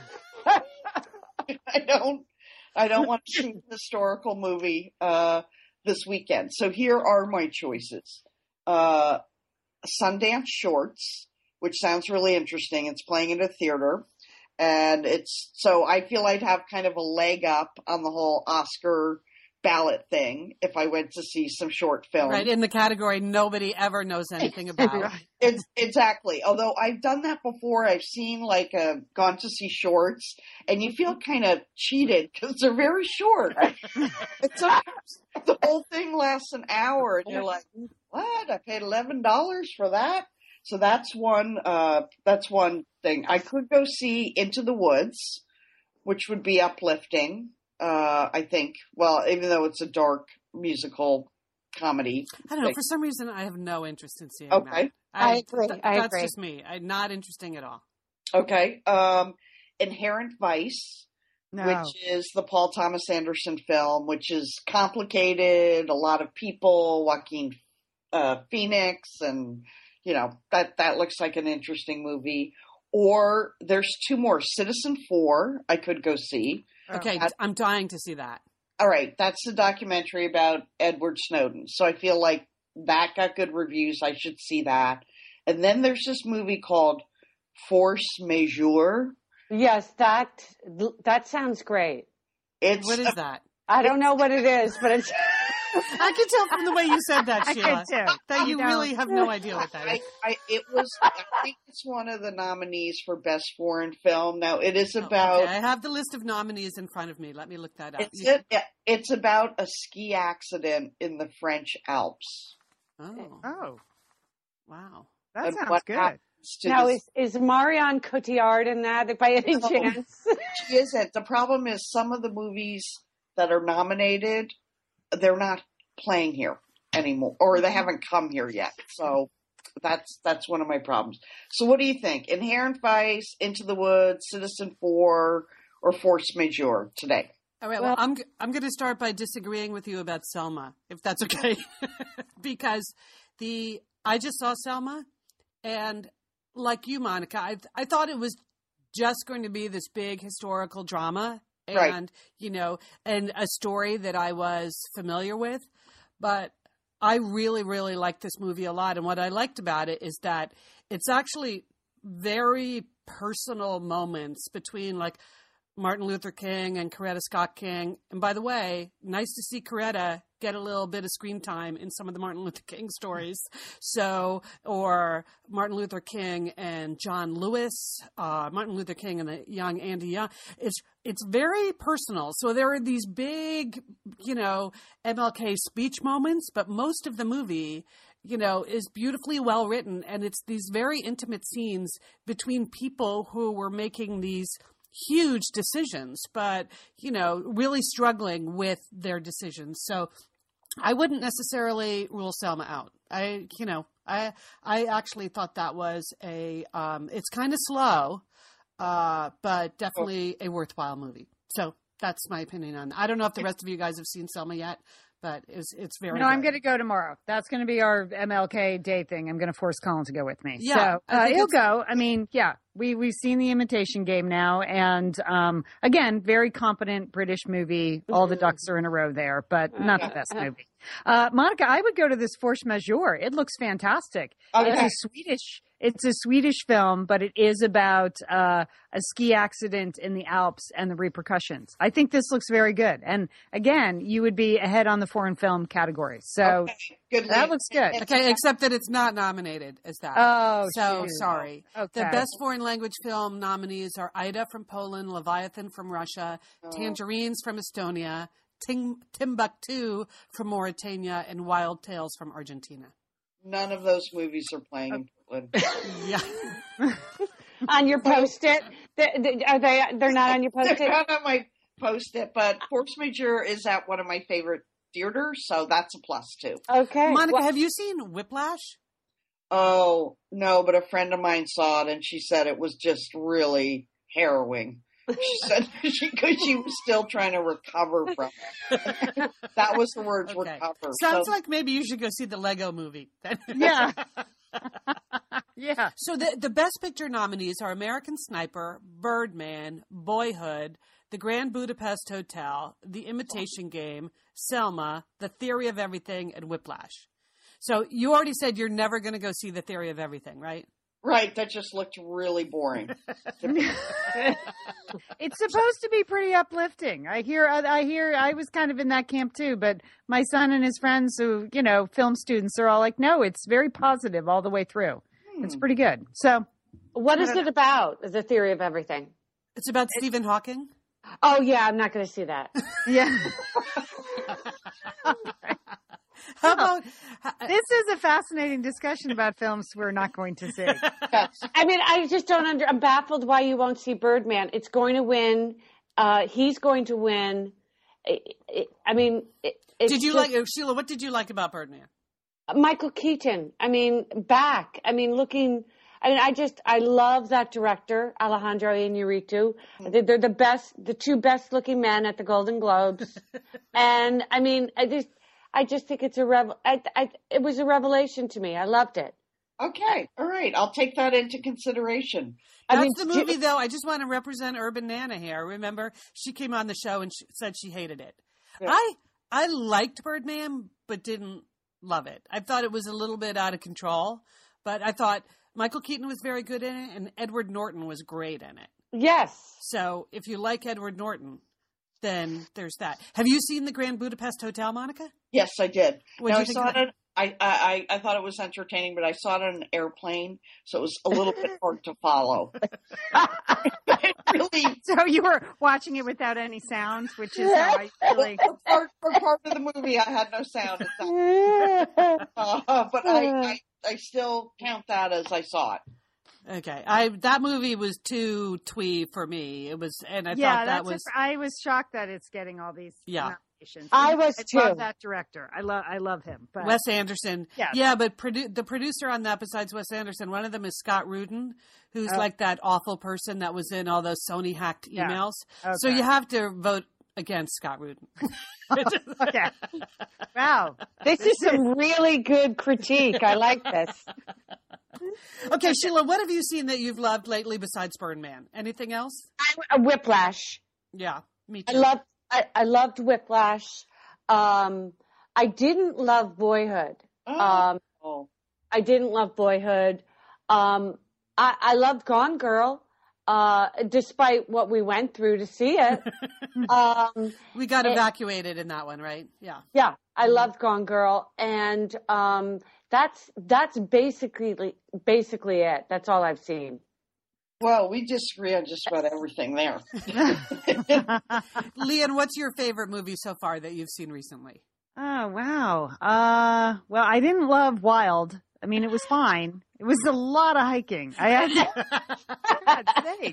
I don't want to see a historical movie this weekend. So here are my choices. Sundance Shorts, which sounds really interesting. It's playing in a theater. And so I feel I'd have kind of a leg up on the whole Oscar ballot thing if I went to see some short film. Right, in the category nobody ever knows anything about. Exactly. Although I've done that before. I've seen gone to see shorts, and you feel kind of cheated because they're very short. The whole thing lasts an hour, and you're like, what? I paid $11 for that? So that's one thing. I could go see Into the Woods, which would be uplifting, I think. Well, even though it's a dark musical comedy. I don't know. For some reason, I have no interest in seeing that. I agree. That's just me. Not interesting at all. Okay. Inherent Vice, which is the Paul Thomas Anderson film, which is complicated, a lot of people, Joaquin Phoenix, and that looks like an interesting movie. Or there's two more. Citizen4, I could go see. Okay, I'm dying to see that. All right, that's the documentary about Edward Snowden. So I feel like that got good reviews. I should see that. And then there's this movie called Force Majeure. Yes, that sounds great. What is that? I don't know what it is, but it's... I can tell from the way you said that, Sheila, too. that you really have no idea what that is. I think it's one of the nominees for Best Foreign Film. Now, it is about... Okay. I have the list of nominees in front of me. Let me look that up. It's about a ski accident in the French Alps. Oh. Wow. That sounds good. Now, is Marion Cotillard in that by any chance? She isn't. The problem is some of the movies that are nominated, they're not playing here anymore, or they haven't come here yet. So that's one of my problems. So what do you think? Inherent Vice, Into the Woods, Citizen4, or Force Majeure today? All right. Well, I'm going to start by disagreeing with you about Selma, if that's okay, because I just saw Selma, and like you, Monica, I thought it was just going to be this big historical drama. And, and a story that I was familiar with. But I really, really liked this movie a lot. And what I liked about it is that it's actually very personal moments between Martin Luther King and Coretta Scott King. And by the way, nice to see Coretta get a little bit of screen time in some of the Martin Luther King stories. Or Martin Luther King and John Lewis, Martin Luther King and the young Andy Young. It's very personal. So there are these big, MLK speech moments, but most of the movie, is beautifully well written. And it's these very intimate scenes between people who were making these huge decisions, but, really struggling with their decisions. So I wouldn't necessarily rule Selma out. I actually thought that was it's kind of slow, but definitely a worthwhile movie. So that's my opinion on that. I don't know if the rest of you guys have seen Selma yet, but it's very good. I'm going to go tomorrow. That's going to be our MLK Day thing. I'm going to force Colin to go with me. Yeah, so he'll go. I mean, we've seen The Imitation Game now. And again, very competent British movie. All the ducks are in a row there, but not the best movie. Monica, I would go to this Force Majeure. It looks fantastic. Okay. It's a Swedish film, but it is about a ski accident in the Alps and the repercussions. I think this looks very good. And again, you would be ahead on the foreign film category. So that looks good. Okay, except that it's not nominated as that. Oh, so shoot. Sorry. Okay. The best foreign language film nominees are Ida from Poland, Leviathan from Russia, Tangerines from Estonia, Timbuktu from Mauritania, and Wild Tales from Argentina. None of those movies are playing in Portland. Yeah. On your Post-it? They're not on your Post-it? They're not on my Post-it, but Force Majeure is at one of my favorite theaters, so that's a plus too. Okay. Monica, have you seen Whiplash? Oh, no, but a friend of mine saw it, and she said it was just really, harrowing. She said she was still trying to recover from it. That was the words, recover. Sounds like maybe you should go see the Lego movie. Yeah. Yeah. So the Best Picture nominees are American Sniper, Birdman, Boyhood, The Grand Budapest Hotel, The Imitation Game, Selma, The Theory of Everything, and Whiplash. So you already said you're never going to go see The Theory of Everything, right? Right, that just looked really boring. It's supposed to be pretty uplifting. I hear. I was kind of in that camp too, but my son and his friends, who film students, are all like, "No, it's very positive all the way through. It's pretty good." So, what is it about? The Theory of Everything. It's about Stephen Hawking. Oh yeah, I'm not going to see that. Yeah. How about this is a fascinating discussion about films we're not going to see. I mean, I just don't I'm baffled why you won't see Birdman. It's going to win. He's going to win. I mean, did you like Sheila? What did you like about Birdman? Michael Keaton. I mean, back. I mean, looking. I mean, I love that director, Alejandro Iñárritu. They're the two best looking men at the Golden Globes. And I mean, I just think it's it was a revelation to me. I loved it. Okay. All right. I'll take that into consideration. That's the movie, though. I just want to represent Urban Nana here. Remember, she came on the show and she said she hated it. Yeah. I liked Birdman, but didn't love it. I thought it was a little bit out of control, but I thought Michael Keaton was very good in it, and Edward Norton was great in it. Yes. So if you like Edward Norton, then there's that. Have you seen The Grand Budapest Hotel, Monica? Yes, I did. I saw it. I thought it was entertaining, but I saw it on an airplane, so it was a little bit hard to follow. Really. So you were watching it without any sound, which is how I really. For part of the movie, I had no sound. But I still count that as I saw it. Okay, that movie was too twee for me. It was, and I thought that was. I was shocked that it's getting all these. Yeah. I was too. I love that director. I love him. But Wes Anderson. Yeah, but the producer on that, besides Wes Anderson, one of them is Scott Rudin, who's like that awful person that was in all those Sony hacked emails. Yeah. Okay. So you have to vote against Scott Rudin. Okay. Wow. This is some really good critique. I like this. Okay, Sheila, what have you seen that you've loved lately besides Birdman? Anything else? Whiplash. Yeah, me too. I loved Whiplash. I didn't love Boyhood. I didn't love Boyhood. I loved Gone Girl, despite what we went through to see it. We got evacuated in that one, right? Yeah. Yeah, I loved Gone Girl, and that's basically it. That's all I've seen. Well, we disagree on just about everything there. Leanne, what's your favorite movie so far that you've seen recently? Oh, wow. Well, I didn't love Wild. I mean, it was fine. It was a lot of hiking. I had to say.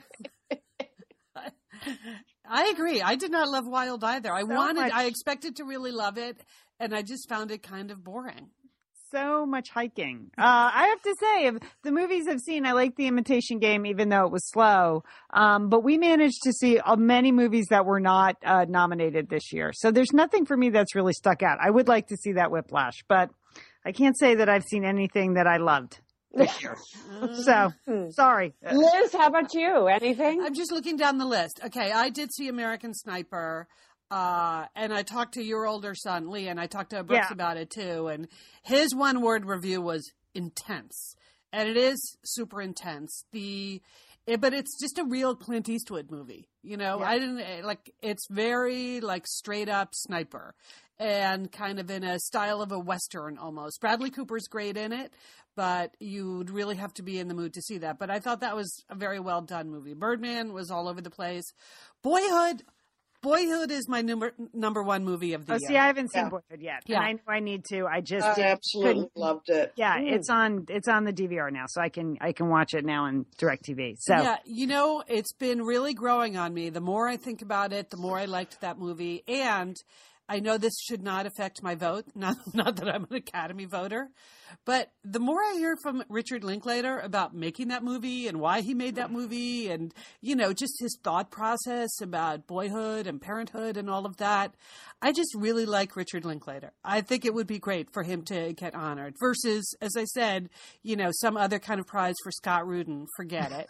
I agree. I did not love Wild either. I expected to really love it, and I just found it kind of boring. So much hiking. I have to say, of the movies I've seen, I like The Imitation Game, even though it was slow. But we managed to see many movies that were not nominated this year. So there's nothing for me that's really stuck out. I would like to see that Whiplash, but I can't say that I've seen anything that I loved this year. So, sorry. Liz, how about you? Anything? I'm just looking down the list. Okay, I did see American Sniper. And I talked to your older son, Lee, and I talked to Brooks about it too. And his one-word review was intense. And it is super intense. But it's just a real Clint Eastwood movie. You know, it's very straight up sniper and kind of in a style of a Western almost. Bradley Cooper's great in it, but you'd really have to be in the mood to see that. But I thought that was a very well done movie. Birdman was all over the place. Boyhood is my number one movie of the year. See, I haven't seen Boyhood yet. Yeah. And I know I need to. I just absolutely loved it. Yeah, it's on the DVR now, so I can watch it now on DirecTV. So yeah, it's been really growing on me. The more I think about it, the more I liked that movie. And I know this should not affect my vote, not that I'm an Academy voter, but the more I hear from Richard Linklater about making that movie and why he made that movie and, just his thought process about boyhood and parenthood and all of that, I just really like Richard Linklater. I think it would be great for him to get honored versus, as I said, some other kind of prize for Scott Rudin. Forget it.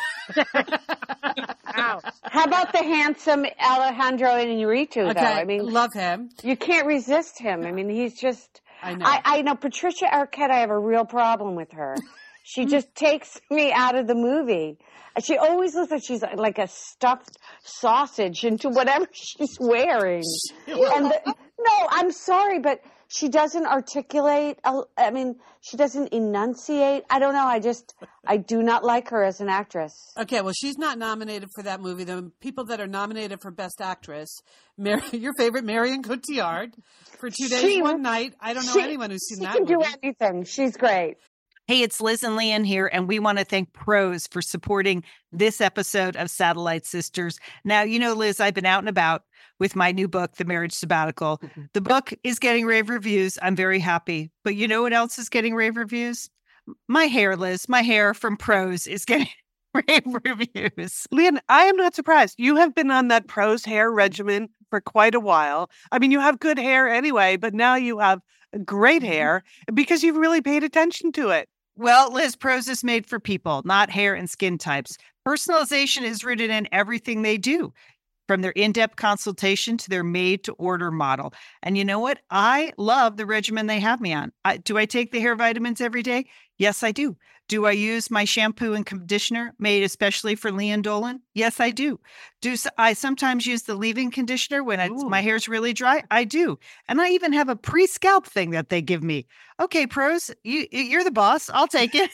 How about the handsome Alejandro Inarritu, though? I mean, love him. You can't resist him. I mean, he's just... I know. I know Patricia Arquette, I have a real problem with her. She just takes me out of the movie. She always looks like she's like a stuffed sausage into whatever she's wearing. No, I'm sorry, but she doesn't articulate. I mean, she doesn't enunciate. I don't know. I do not like her as an actress. Okay, well, she's not nominated for that movie. The people that are nominated for Best Actress, your favorite Marion Cotillard, for 2 Days, One Night. I don't know anyone who's seen that movie. She can do anything. She's great. Hey, it's Liz and Leanne here, and we want to thank Prose for supporting this episode of Satellite Sisters. Now, Liz, I've been out and about with my new book, The Marriage Sabbatical. The book is getting rave reviews. I'm very happy. But you know what else is getting rave reviews? My hair, Liz. My hair from Prose is getting rave reviews. Leanne, I am not surprised. You have been on that Prose hair regimen for quite a while. I mean, you have good hair anyway, but now you have great hair because you've really paid attention to it. Well, Liz, Prose is made for people, not hair and skin types. Personalization is rooted in everything they do, from their in-depth consultation to their made-to-order model. And you know what? I love the regimen they have me on. Do I take the hair vitamins every day? Yes, I do. Do I use my shampoo and conditioner made especially for Leanne Dolan? Yes, I do. Do I sometimes use the leave-in conditioner when my hair's really dry? I do. And I even have a pre-scalp thing that they give me. Okay, Prose, you're the boss. I'll take it.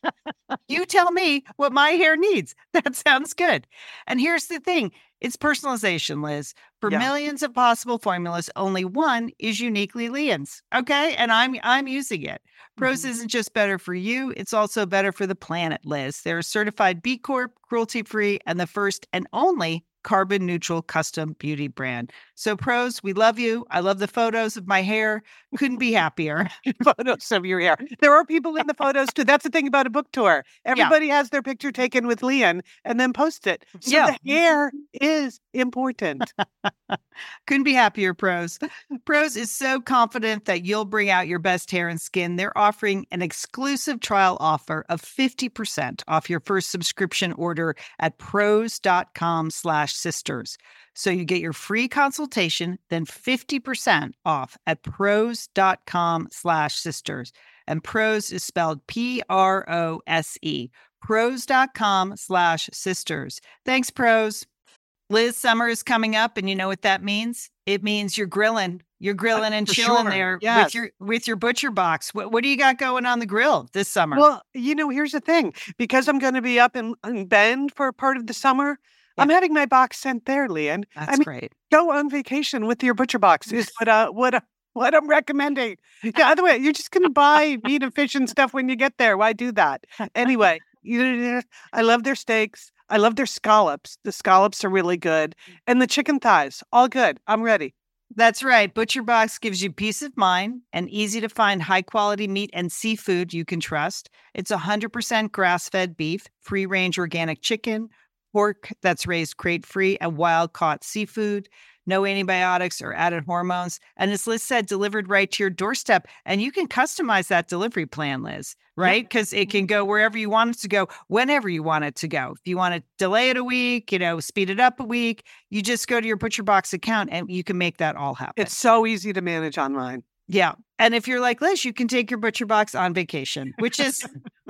You tell me what my hair needs. That sounds good. And here's the thing. It's personalization, Liz. For millions of possible formulas, only one is uniquely Leanne's. Okay? And I'm using it. Prose isn't just better for you, it's also better for the planet, Liz. They're a certified B Corp, cruelty-free, and the first and only carbon neutral custom beauty brand. So Prose, we love you. I love the photos of my hair. Couldn't be happier. Photos of your hair. There are people in the photos too. That's the thing about a book tour. Everybody has their picture taken with Leanne and then post it. So the hair is important. Couldn't be happier, Prose. Prose is so confident that you'll bring out your best hair and skin. They're offering an exclusive trial offer of 50% off your first subscription order at prose.com/sisters. So you get your free consultation, then 50% off at prose.com/sisters. And Prose is spelled Prose. Prose.com/sisters. Thanks, Prose. Liz, summer is coming up, and you know what that means? It means you're grilling. You're grilling and chilling there with your butcher box. What do you got going on the grill this summer? Well, here's the thing. Because I'm going to be up in Bend for part of the summer, I'm having my box sent there, Leanne. That's great. Go on vacation with your butcher box is what I'm recommending. Yeah, other way, you're just going to buy meat and fish and stuff when you get there. Why do that? Anyway, I love their steaks. I love their scallops. The scallops are really good. And the chicken thighs, all good. I'm ready. That's right. ButcherBox gives you peace of mind and easy to find high quality meat and seafood you can trust. It's 100% grass-fed beef, free-range organic chicken, pork that's raised crate-free, and wild-caught seafood. No antibiotics or added hormones. And as Liz said, delivered right to your doorstep. And you can customize that delivery plan, Liz, right? Because it can go wherever you want it to go, whenever you want it to go. If you want to delay it a week, speed it up a week, you just go to your ButcherBox account and you can make that all happen. It's so easy to manage online. Yeah. And if you're like Liz, you can take your ButcherBox on vacation, which is...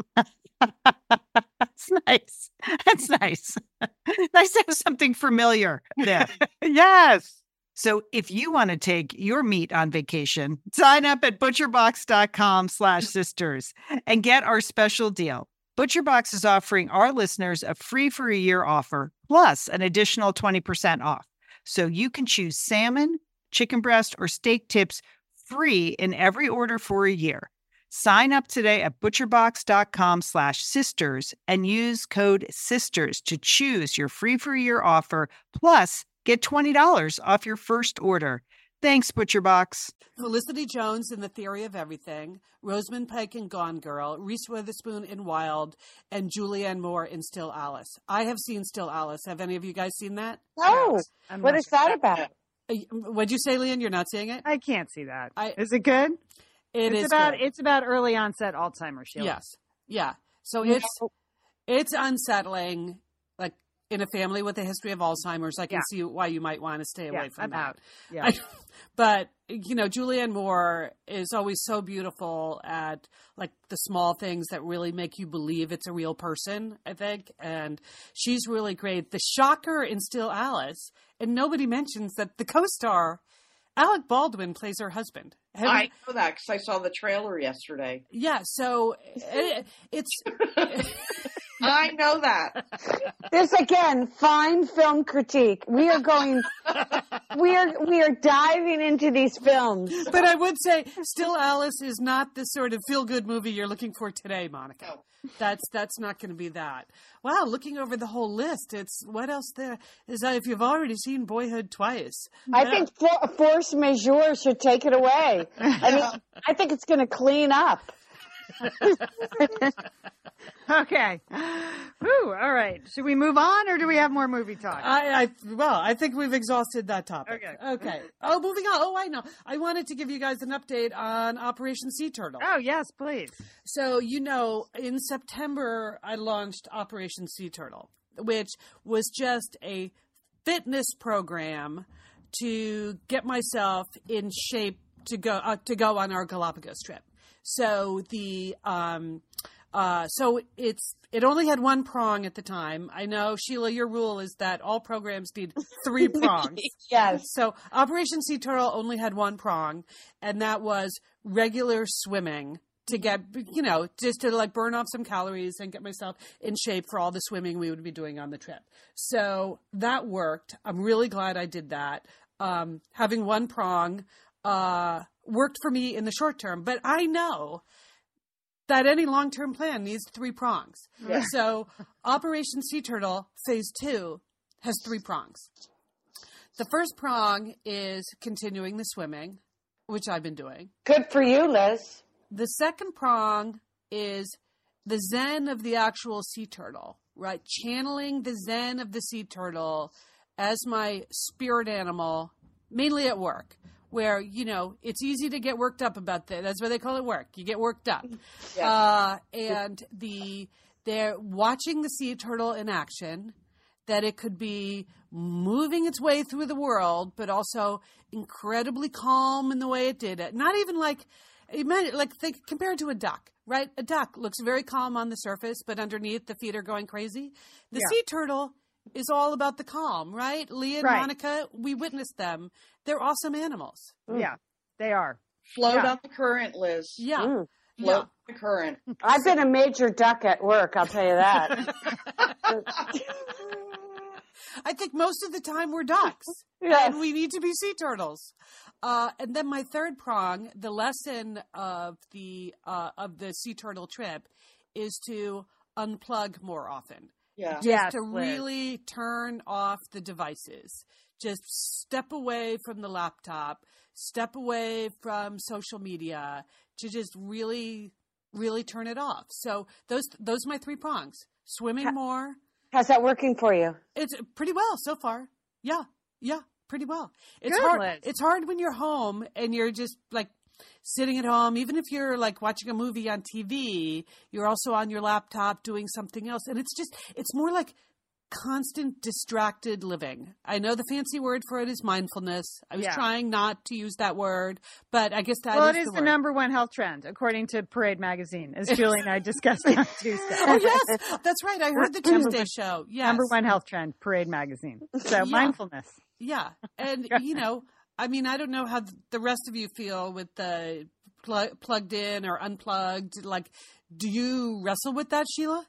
That's nice. That's nice. Nice to have something familiar there. Yes. So if you want to take your meat on vacation, sign up at butcherbox.com/sisters and get our special deal. ButcherBox is offering our listeners a free for a year offer plus an additional 20% off. So you can choose salmon, chicken breast, or steak tips free in every order for a year. Sign up today at butcherbox.com/sisters and use code SISTERS to choose your free for a year offer, plus get $20 off your first order. Thanks, Butcher Box. Felicity Jones in The Theory of Everything, Rosamund Pike in Gone Girl, Reese Witherspoon in Wild, and Julianne Moore in Still Alice. I have seen Still Alice. Have any of you guys seen that? No. What is that about? What'd you say, Leanne? You're not seeing it? I can't see that. Is it good? It's about early onset Alzheimer's. Sheila. Yes. Yeah. So it's unsettling. Like in a family with a history of Alzheimer's, I can see why you might want to stay away from that. Yeah. But, Julianne Moore is always so beautiful at like the small things that really make you believe it's a real person, I think. And she's really great. The shocker in Still Alice, and nobody mentions that the co-star, Alec Baldwin, plays her husband. I know that because I saw the trailer yesterday. Yeah, so it's... I know that. This again, fine film critique. We are diving into these films. But I would say Still Alice is not the sort of feel-good movie you're looking for today, Monica. No. That's not going to be that. Wow, looking over the whole list, it's what else there is that if you've already seen Boyhood twice. I think Force Majeure should take it away. I think it's going to clean up. Okay. Whew, all right. Should we move on, or do we have more movie talk? I think we've exhausted that topic. Okay. Oh, moving on. Oh, I know. I wanted to give you guys an update on Operation Sea Turtle. Oh, yes, please. So, in September, I launched Operation Sea Turtle, which was just a fitness program to get myself in shape to go on our Galapagos trip. So it only had one prong at the time. I know, Sheila, your rule is that all programs need 3 prongs. Yes. So Operation Sea Turtle only had one prong, and that was regular swimming to get, just to like burn off some calories and get myself in shape for all the swimming we would be doing on the trip. So that worked. I'm really glad I did that. Having one prong, worked for me in the short term, but I know that any long-term plan needs 3 prongs. Yeah. So Operation Sea Turtle Phase 2 has 3 prongs. The first prong is continuing the swimming, which I've been doing. Good for you, Liz. The second prong is the zen of the actual sea turtle, right? Channeling the zen of the sea turtle as my spirit animal, mainly at work. Where, it's easy to get worked up about that. That's why they call it work. You get worked up. Yeah. And they're watching the sea turtle in action, that it could be moving its way through the world, but also incredibly calm in the way it did it. Not even compared to a duck, right? A duck looks very calm on the surface, but underneath the feet are going crazy. The sea turtle is all about the calm, right? Leah and Monica, we witnessed them. They're awesome animals. Yeah, they are. Float on the current, Liz. Yeah. Float on the current. I've been a major duck at work, I'll tell you that. I think most of the time we're ducks. Yes. And we need to be sea turtles. And then my third prong, the lesson of the sea turtle trip, is to unplug more often. Yeah. Just to really turn off the devices. Just step away from the laptop, step away from social media, to just really, really turn it off. So those are my 3 prongs. Swimming more. How's that working for you? It's pretty well so far. Yeah, pretty well. It's Good, hard. Liz. It's hard when you're home and you're just like sitting at home. Even if you're like watching a movie on TV, you're also on your laptop doing something else. And it's more like constant distracted living. I know the fancy word for it is mindfulness. I was trying not to use that word, but I guess that it is the number 1 health trend, according to Parade Magazine, as Julie and I discussed on Tuesday. Oh, yes. That's right. I heard the Tuesday show. Yes. Number 1 health trend, Parade Magazine. So mindfulness. Yeah. And, I don't know how the rest of you feel with the plugged in or unplugged. Like, do you wrestle with that, Sheila?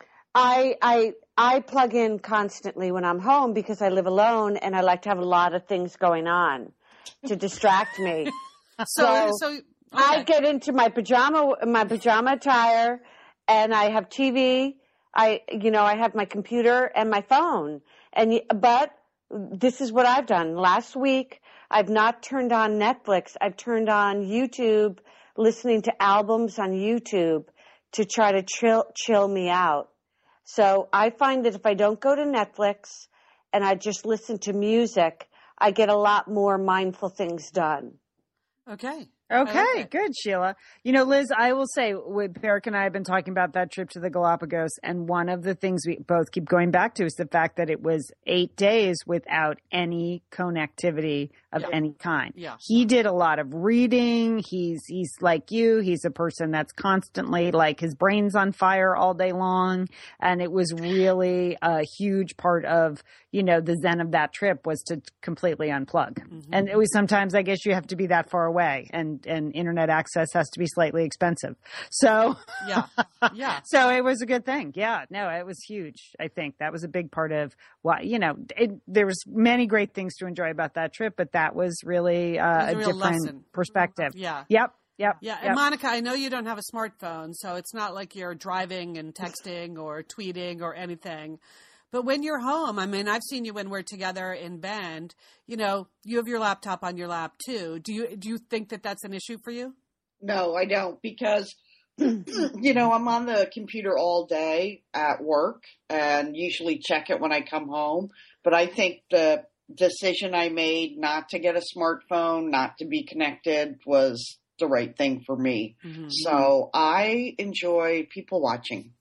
I plug in constantly when I'm home because I live alone and I like to have a lot of things going on to distract me. So okay. I get into my pajama attire, and I have TV. I have my computer and my phone. But this is what I've done. Last week, I've not turned on Netflix. I've turned on YouTube, listening to albums on YouTube to try to chill me out. So I find that if I don't go to Netflix and I just listen to music, I get a lot more mindful things done. Okay. Okay, good, Sheila. You know, Liz, I will say, Eric and I have been talking about that trip to the Galapagos, and one of the things we both keep going back to is the fact that it was 8 days without any connectivity of any kind. Yeah. He did a lot of reading. He's like you. He's a person that's constantly like his brain's on fire all day long, and it was really a huge part of, you know, the zen of that trip was to completely unplug. Mm-hmm. And it was sometimes, I guess, you have to be that far away, and internet access has to be slightly expensive. So yeah. So it was a good thing. Yeah, no, it was huge. I think that was a big part of why, you know, there was many great things to enjoy about that trip, but that was really a different lesson. Perspective. Yeah. Yep. Yeah. And Monica, I know you don't have a smartphone, so it's not like you're driving and texting or tweeting or anything. But when you're home, I mean, I've seen you when we're together in Bend, you know, you have your laptop on your lap too. Do you think that that's an issue for you? No, I don't, because, you know, I'm on the computer all day at work and usually check it when I come home. But I think the decision I made not to get a smartphone, not to be connected was the right thing for me. Mm-hmm. So I enjoy people watching.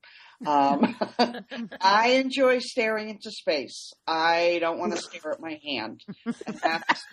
I enjoy staring into space. I don't want to stare at my hand. And that's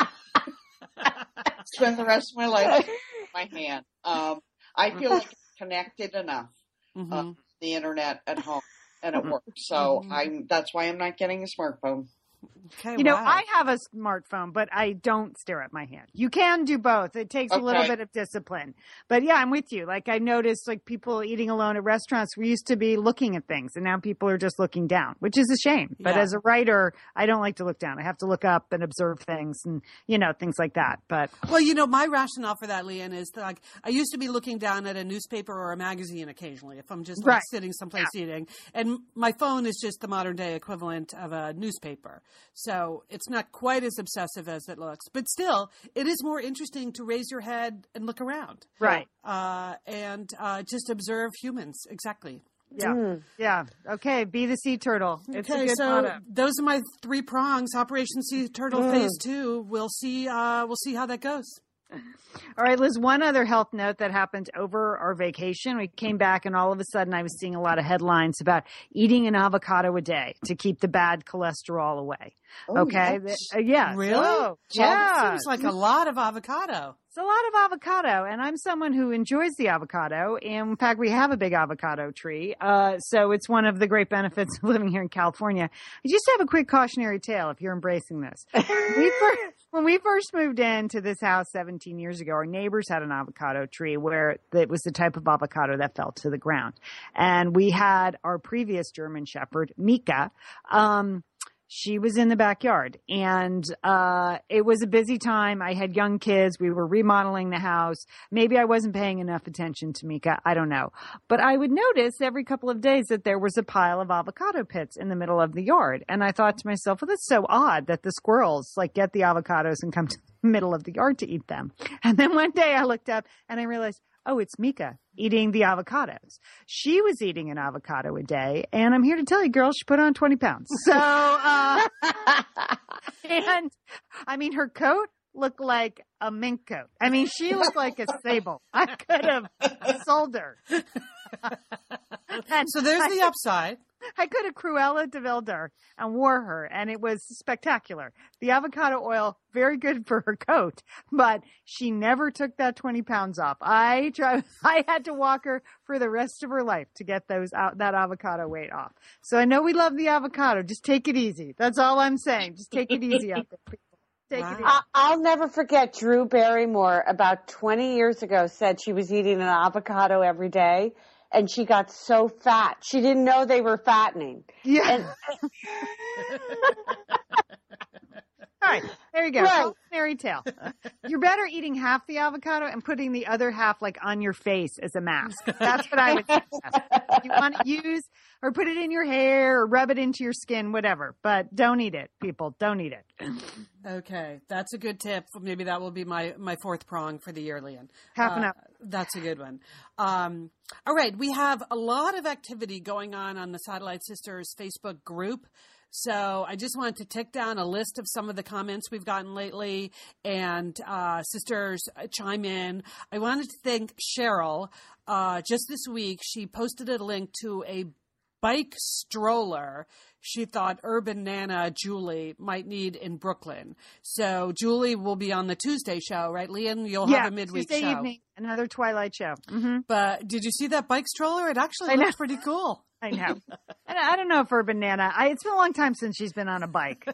spend the rest of my life staring at my hand. I feel like I'm connected enough to the internet at home and at work. So that's why I'm not getting a smartphone. Okay, you know, I have a smartphone, but I don't stare at my hand. You can do both. It takes a little bit of discipline. But yeah, I'm with you. Like I noticed like people eating alone at restaurants, we used to be looking at things and now people are just looking down, which is a shame. But as a writer, I don't like to look down. I have to look up and observe things and, you know, things like that. But well, you know, my rationale for that, Leanne, is that, like I used to be looking down at a newspaper or a magazine occasionally if I'm just like sitting someplace eating. And my phone is just the modern day equivalent of a newspaper. So it's not quite as obsessive as it looks, but still, it is more interesting to raise your head and look around. Right. And just observe humans. Exactly. Yeah. Yeah. Okay. Be the sea turtle. It's a good motto. Those are my 3 prongs. Operation Sea Turtle Phase 2. We'll see how that goes. All right, Liz, one other health note that happened over our vacation. We came back and all of a sudden I was seeing a lot of headlines about eating an avocado a day to keep the bad cholesterol away. Oh, okay. Yeah. Really? So, yeah. It seems like a lot of avocado. It's a lot of avocado, and I'm someone who enjoys the avocado. And in fact, we have a big avocado tree. So it's one of the great benefits of living here in California. I just have a quick cautionary tale if you're embracing this. When we first moved into this house 17 years ago, our neighbors had an avocado tree where it was the type of avocado that fell to the ground. And we had our previous German Shepherd, Mika. She was in the backyard, and it was a busy time. I had young kids. We were remodeling the house. Maybe I wasn't paying enough attention to Mika. I don't know. But I would notice every couple of days that there was a pile of avocado pits in the middle of the yard. And I thought to myself, well, that's so odd that the squirrels like get the avocados and come to the middle of the yard to eat them. And then one day I looked up and I realized, oh, it's Mika eating the avocados. She was eating an avocado a day, and I'm here to tell you, girl, she put on 20 pounds. So, and I mean, her coat looked like a mink coat. I mean, she looked like a sable. I could have sold her. So there's the upside. I could have Cruella de Vil her and wore her, and it was spectacular. The avocado oil, very good for her coat, but she never took that 20 pounds off. I had to walk her for the rest of her life to get that avocado weight off. So I know we love the avocado. Just take it easy. That's all I'm saying. Just take it easy out there, people. Take it easy. I'll never forget Drew Barrymore about 20 years ago said she was eating an avocado every day. And she got so fat. She didn't know they were fattening. Yeah. Right. There you go. Right. Fairy tale. You're better eating half the avocado and putting the other half like on your face as a mask. That's what I would suggest. You want to use or put it in your hair or rub it into your skin, whatever. But don't eat it, people. Don't eat it. Okay. That's a good tip. Maybe that will be my fourth prong for the year, Lian. Half an hour. That's a good one. All right. We have a lot of activity going on the Satellite Sisters Facebook group. So I just wanted to tick down a list of some of the comments we've gotten lately and sisters chime in. I wanted to thank Cheryl. Just this week, she posted a link to a bike stroller she thought Urban Nana Julie might need in Brooklyn. So Julie will be on the Tuesday show, right, Lian? You'll have a midweek Tuesday show. Evening, another Twilight show. Mm-hmm. But did you see that bike stroller? It actually looks pretty cool. I know. And I don't know if Urban Nana, it's been a long time since she's been on a bike.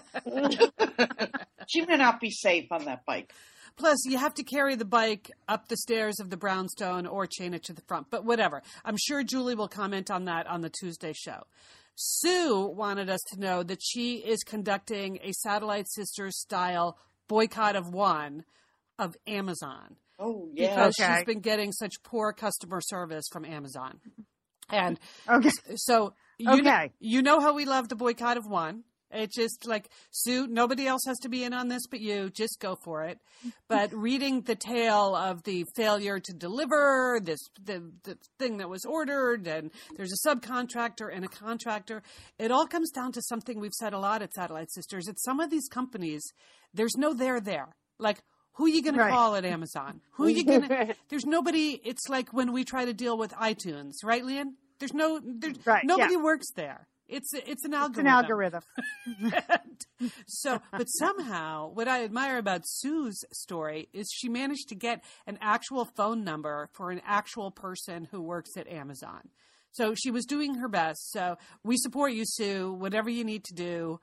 She may not be safe on that bike. Plus, you have to carry the bike up the stairs of the brownstone or chain it to the front. But whatever. I'm sure Julie will comment on that on the Tuesday show. Sue wanted us to know that she is conducting a Satellite Sisters style boycott of one of Amazon. Oh, yeah. Because she's been getting such poor customer service from Amazon. And so you know how we love the boycott of one. It's just like, Sue, nobody else has to be in on this but you. Just go for it. But reading the tale of the failure to deliver the thing that was ordered, and there's a subcontractor and a contractor, it all comes down to something we've said a lot at Satellite Sisters. It's some of these companies, there's no there. Like, who are you going to call at Amazon? Who are you going to? There's nobody. It's like when we try to deal with iTunes, right, Lian? Nobody works there. It's an algorithm. It's an algorithm. So, but somehow, what I admire about Sue's story is she managed to get an actual phone number for an actual person who works at Amazon. So she was doing her best. So we support you, Sue. Whatever you need to do,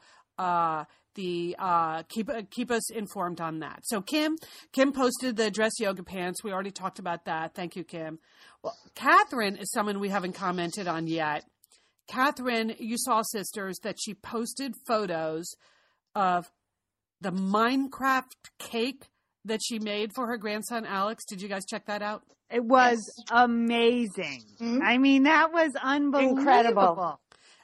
keep us informed on that. So Kim posted the dress yoga pants. We already talked about that. Thank you, Kim. Well, Catherine is someone we haven't commented on yet. Catherine, you saw, sisters, that she posted photos of the Minecraft cake that she made for her grandson, Alex. Did you guys check that out? It was amazing. Mm-hmm. I mean, that was unbelievable. Incredible.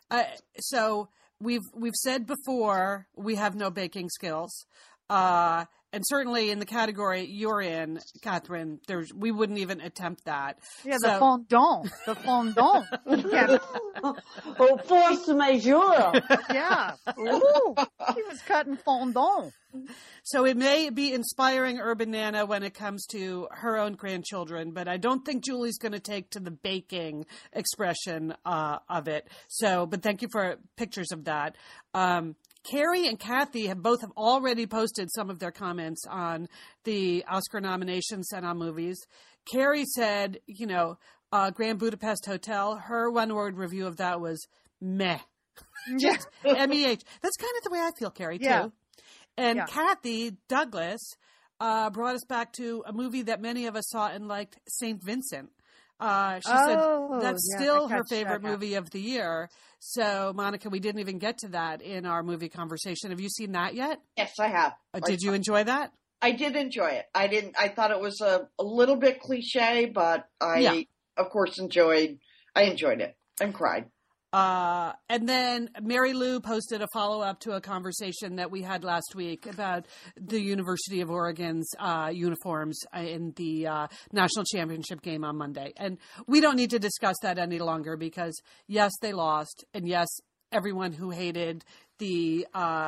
So we've said before we have no baking skills. And certainly in the category you're in, Catherine, we wouldn't even attempt that. Yeah, the fondant. Yeah. Oh, force majeure. Yeah. Ooh, she was cutting fondant. So it may be inspiring Urban Nana when it comes to her own grandchildren, but I don't think Julie's going to take to the baking expression of it. So, but thank you for pictures of that. Carrie and Kathy have already posted some of their comments on the Oscar nominations and on movies. Carrie said, Grand Budapest Hotel, her one-word review of that was meh. Just MEH. That's kind of the way I feel, Carrie, too. And Kathy Douglas brought us back to a movie that many of us saw and liked, St. Vincent. She said that's still her favorite movie of the year. So, Monica, we didn't even get to that in our movie conversation. Have you seen that yet? Yes, I have. Did you enjoy that? I did enjoy it. I thought it was a little bit cliche, but I, of course, enjoyed it and cried. And then Mary Lou posted a follow-up to a conversation that we had last week about the University of Oregon's uniforms in the national championship game on Monday. And we don't need to discuss that any longer because, yes, they lost. And, yes, everyone who hated the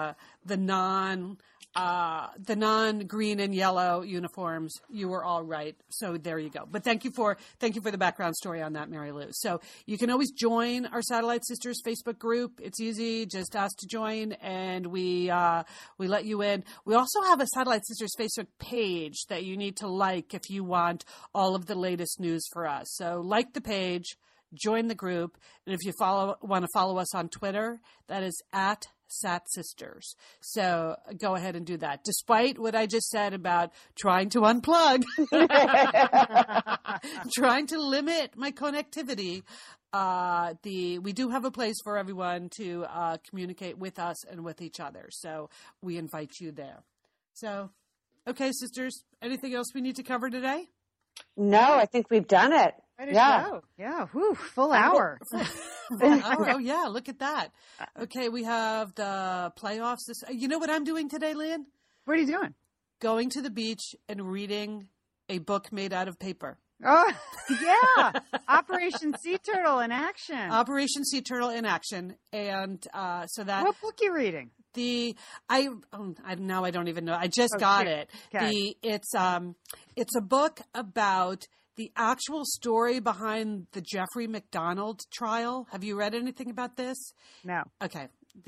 non-green and yellow uniforms, you were all right. So there you go. But thank you for the background story on that, Mary Lou. So you can always join our Satellite Sisters Facebook group. It's easy. Just ask to join and we let you in. We also have a Satellite Sisters Facebook page that you need to like if you want all of the latest news for us. So like the page, join the group. And if you want to follow us on Twitter, that is @ Sat Sisters. So go ahead and do that. Despite what I just said about trying to unplug, trying to limit my connectivity, we do have a place for everyone to communicate with us and with each other. So we invite you there. So, okay, sisters, anything else we need to cover today? No, I think we've done it. Yeah. Whew, full hour. Oh, yeah. Look at that. Okay. We have the playoffs. You know what I'm doing today, Lynn? What are you doing? Going to the beach and reading a book made out of paper. Oh, yeah. Operation Sea Turtle in action. Operation Sea Turtle in action. And so that. What book are you reading? Now I don't even know. I just got it. Okay. It's a book about the actual story behind the Jeffrey McDonald trial. Have you read anything about this? No. Okay.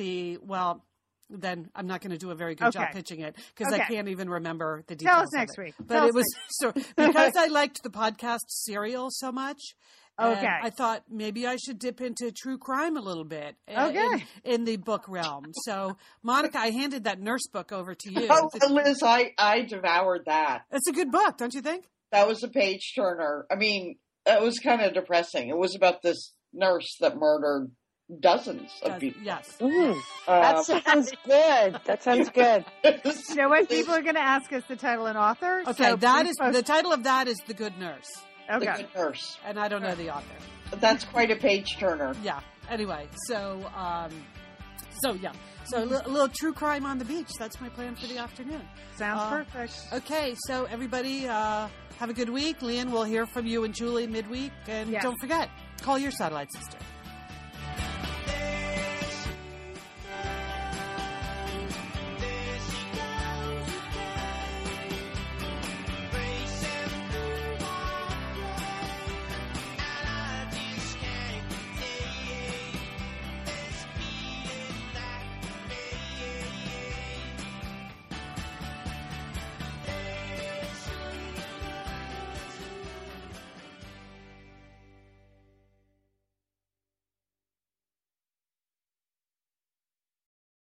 Then I'm not going to do a very good job pitching it because I can't even remember the details. Tell us next week. But it was because I liked the podcast Serial so much. Okay. I thought maybe I should dip into true crime a little bit in the book realm. So, Monica, I handed that nurse book over to you. Oh, Liz, I devoured that. It's a good book, don't you think? That was a page turner. I mean, it was kind of depressing. It was about this nurse that murdered dozens of people. Yes. That sounds good. That sounds good. You know what? People are going to ask us the title and author. Okay, so the title of that is The Good Nurse. Okay. The Good Nurse. And I don't know the author. That's quite a page turner. Yeah. Anyway, so yeah. So a little true crime on the beach. That's my plan for the afternoon. Sounds perfect. Okay, so everybody have a good week. Leanne, we'll hear from you and Julie midweek. And don't forget, call your satellite sister.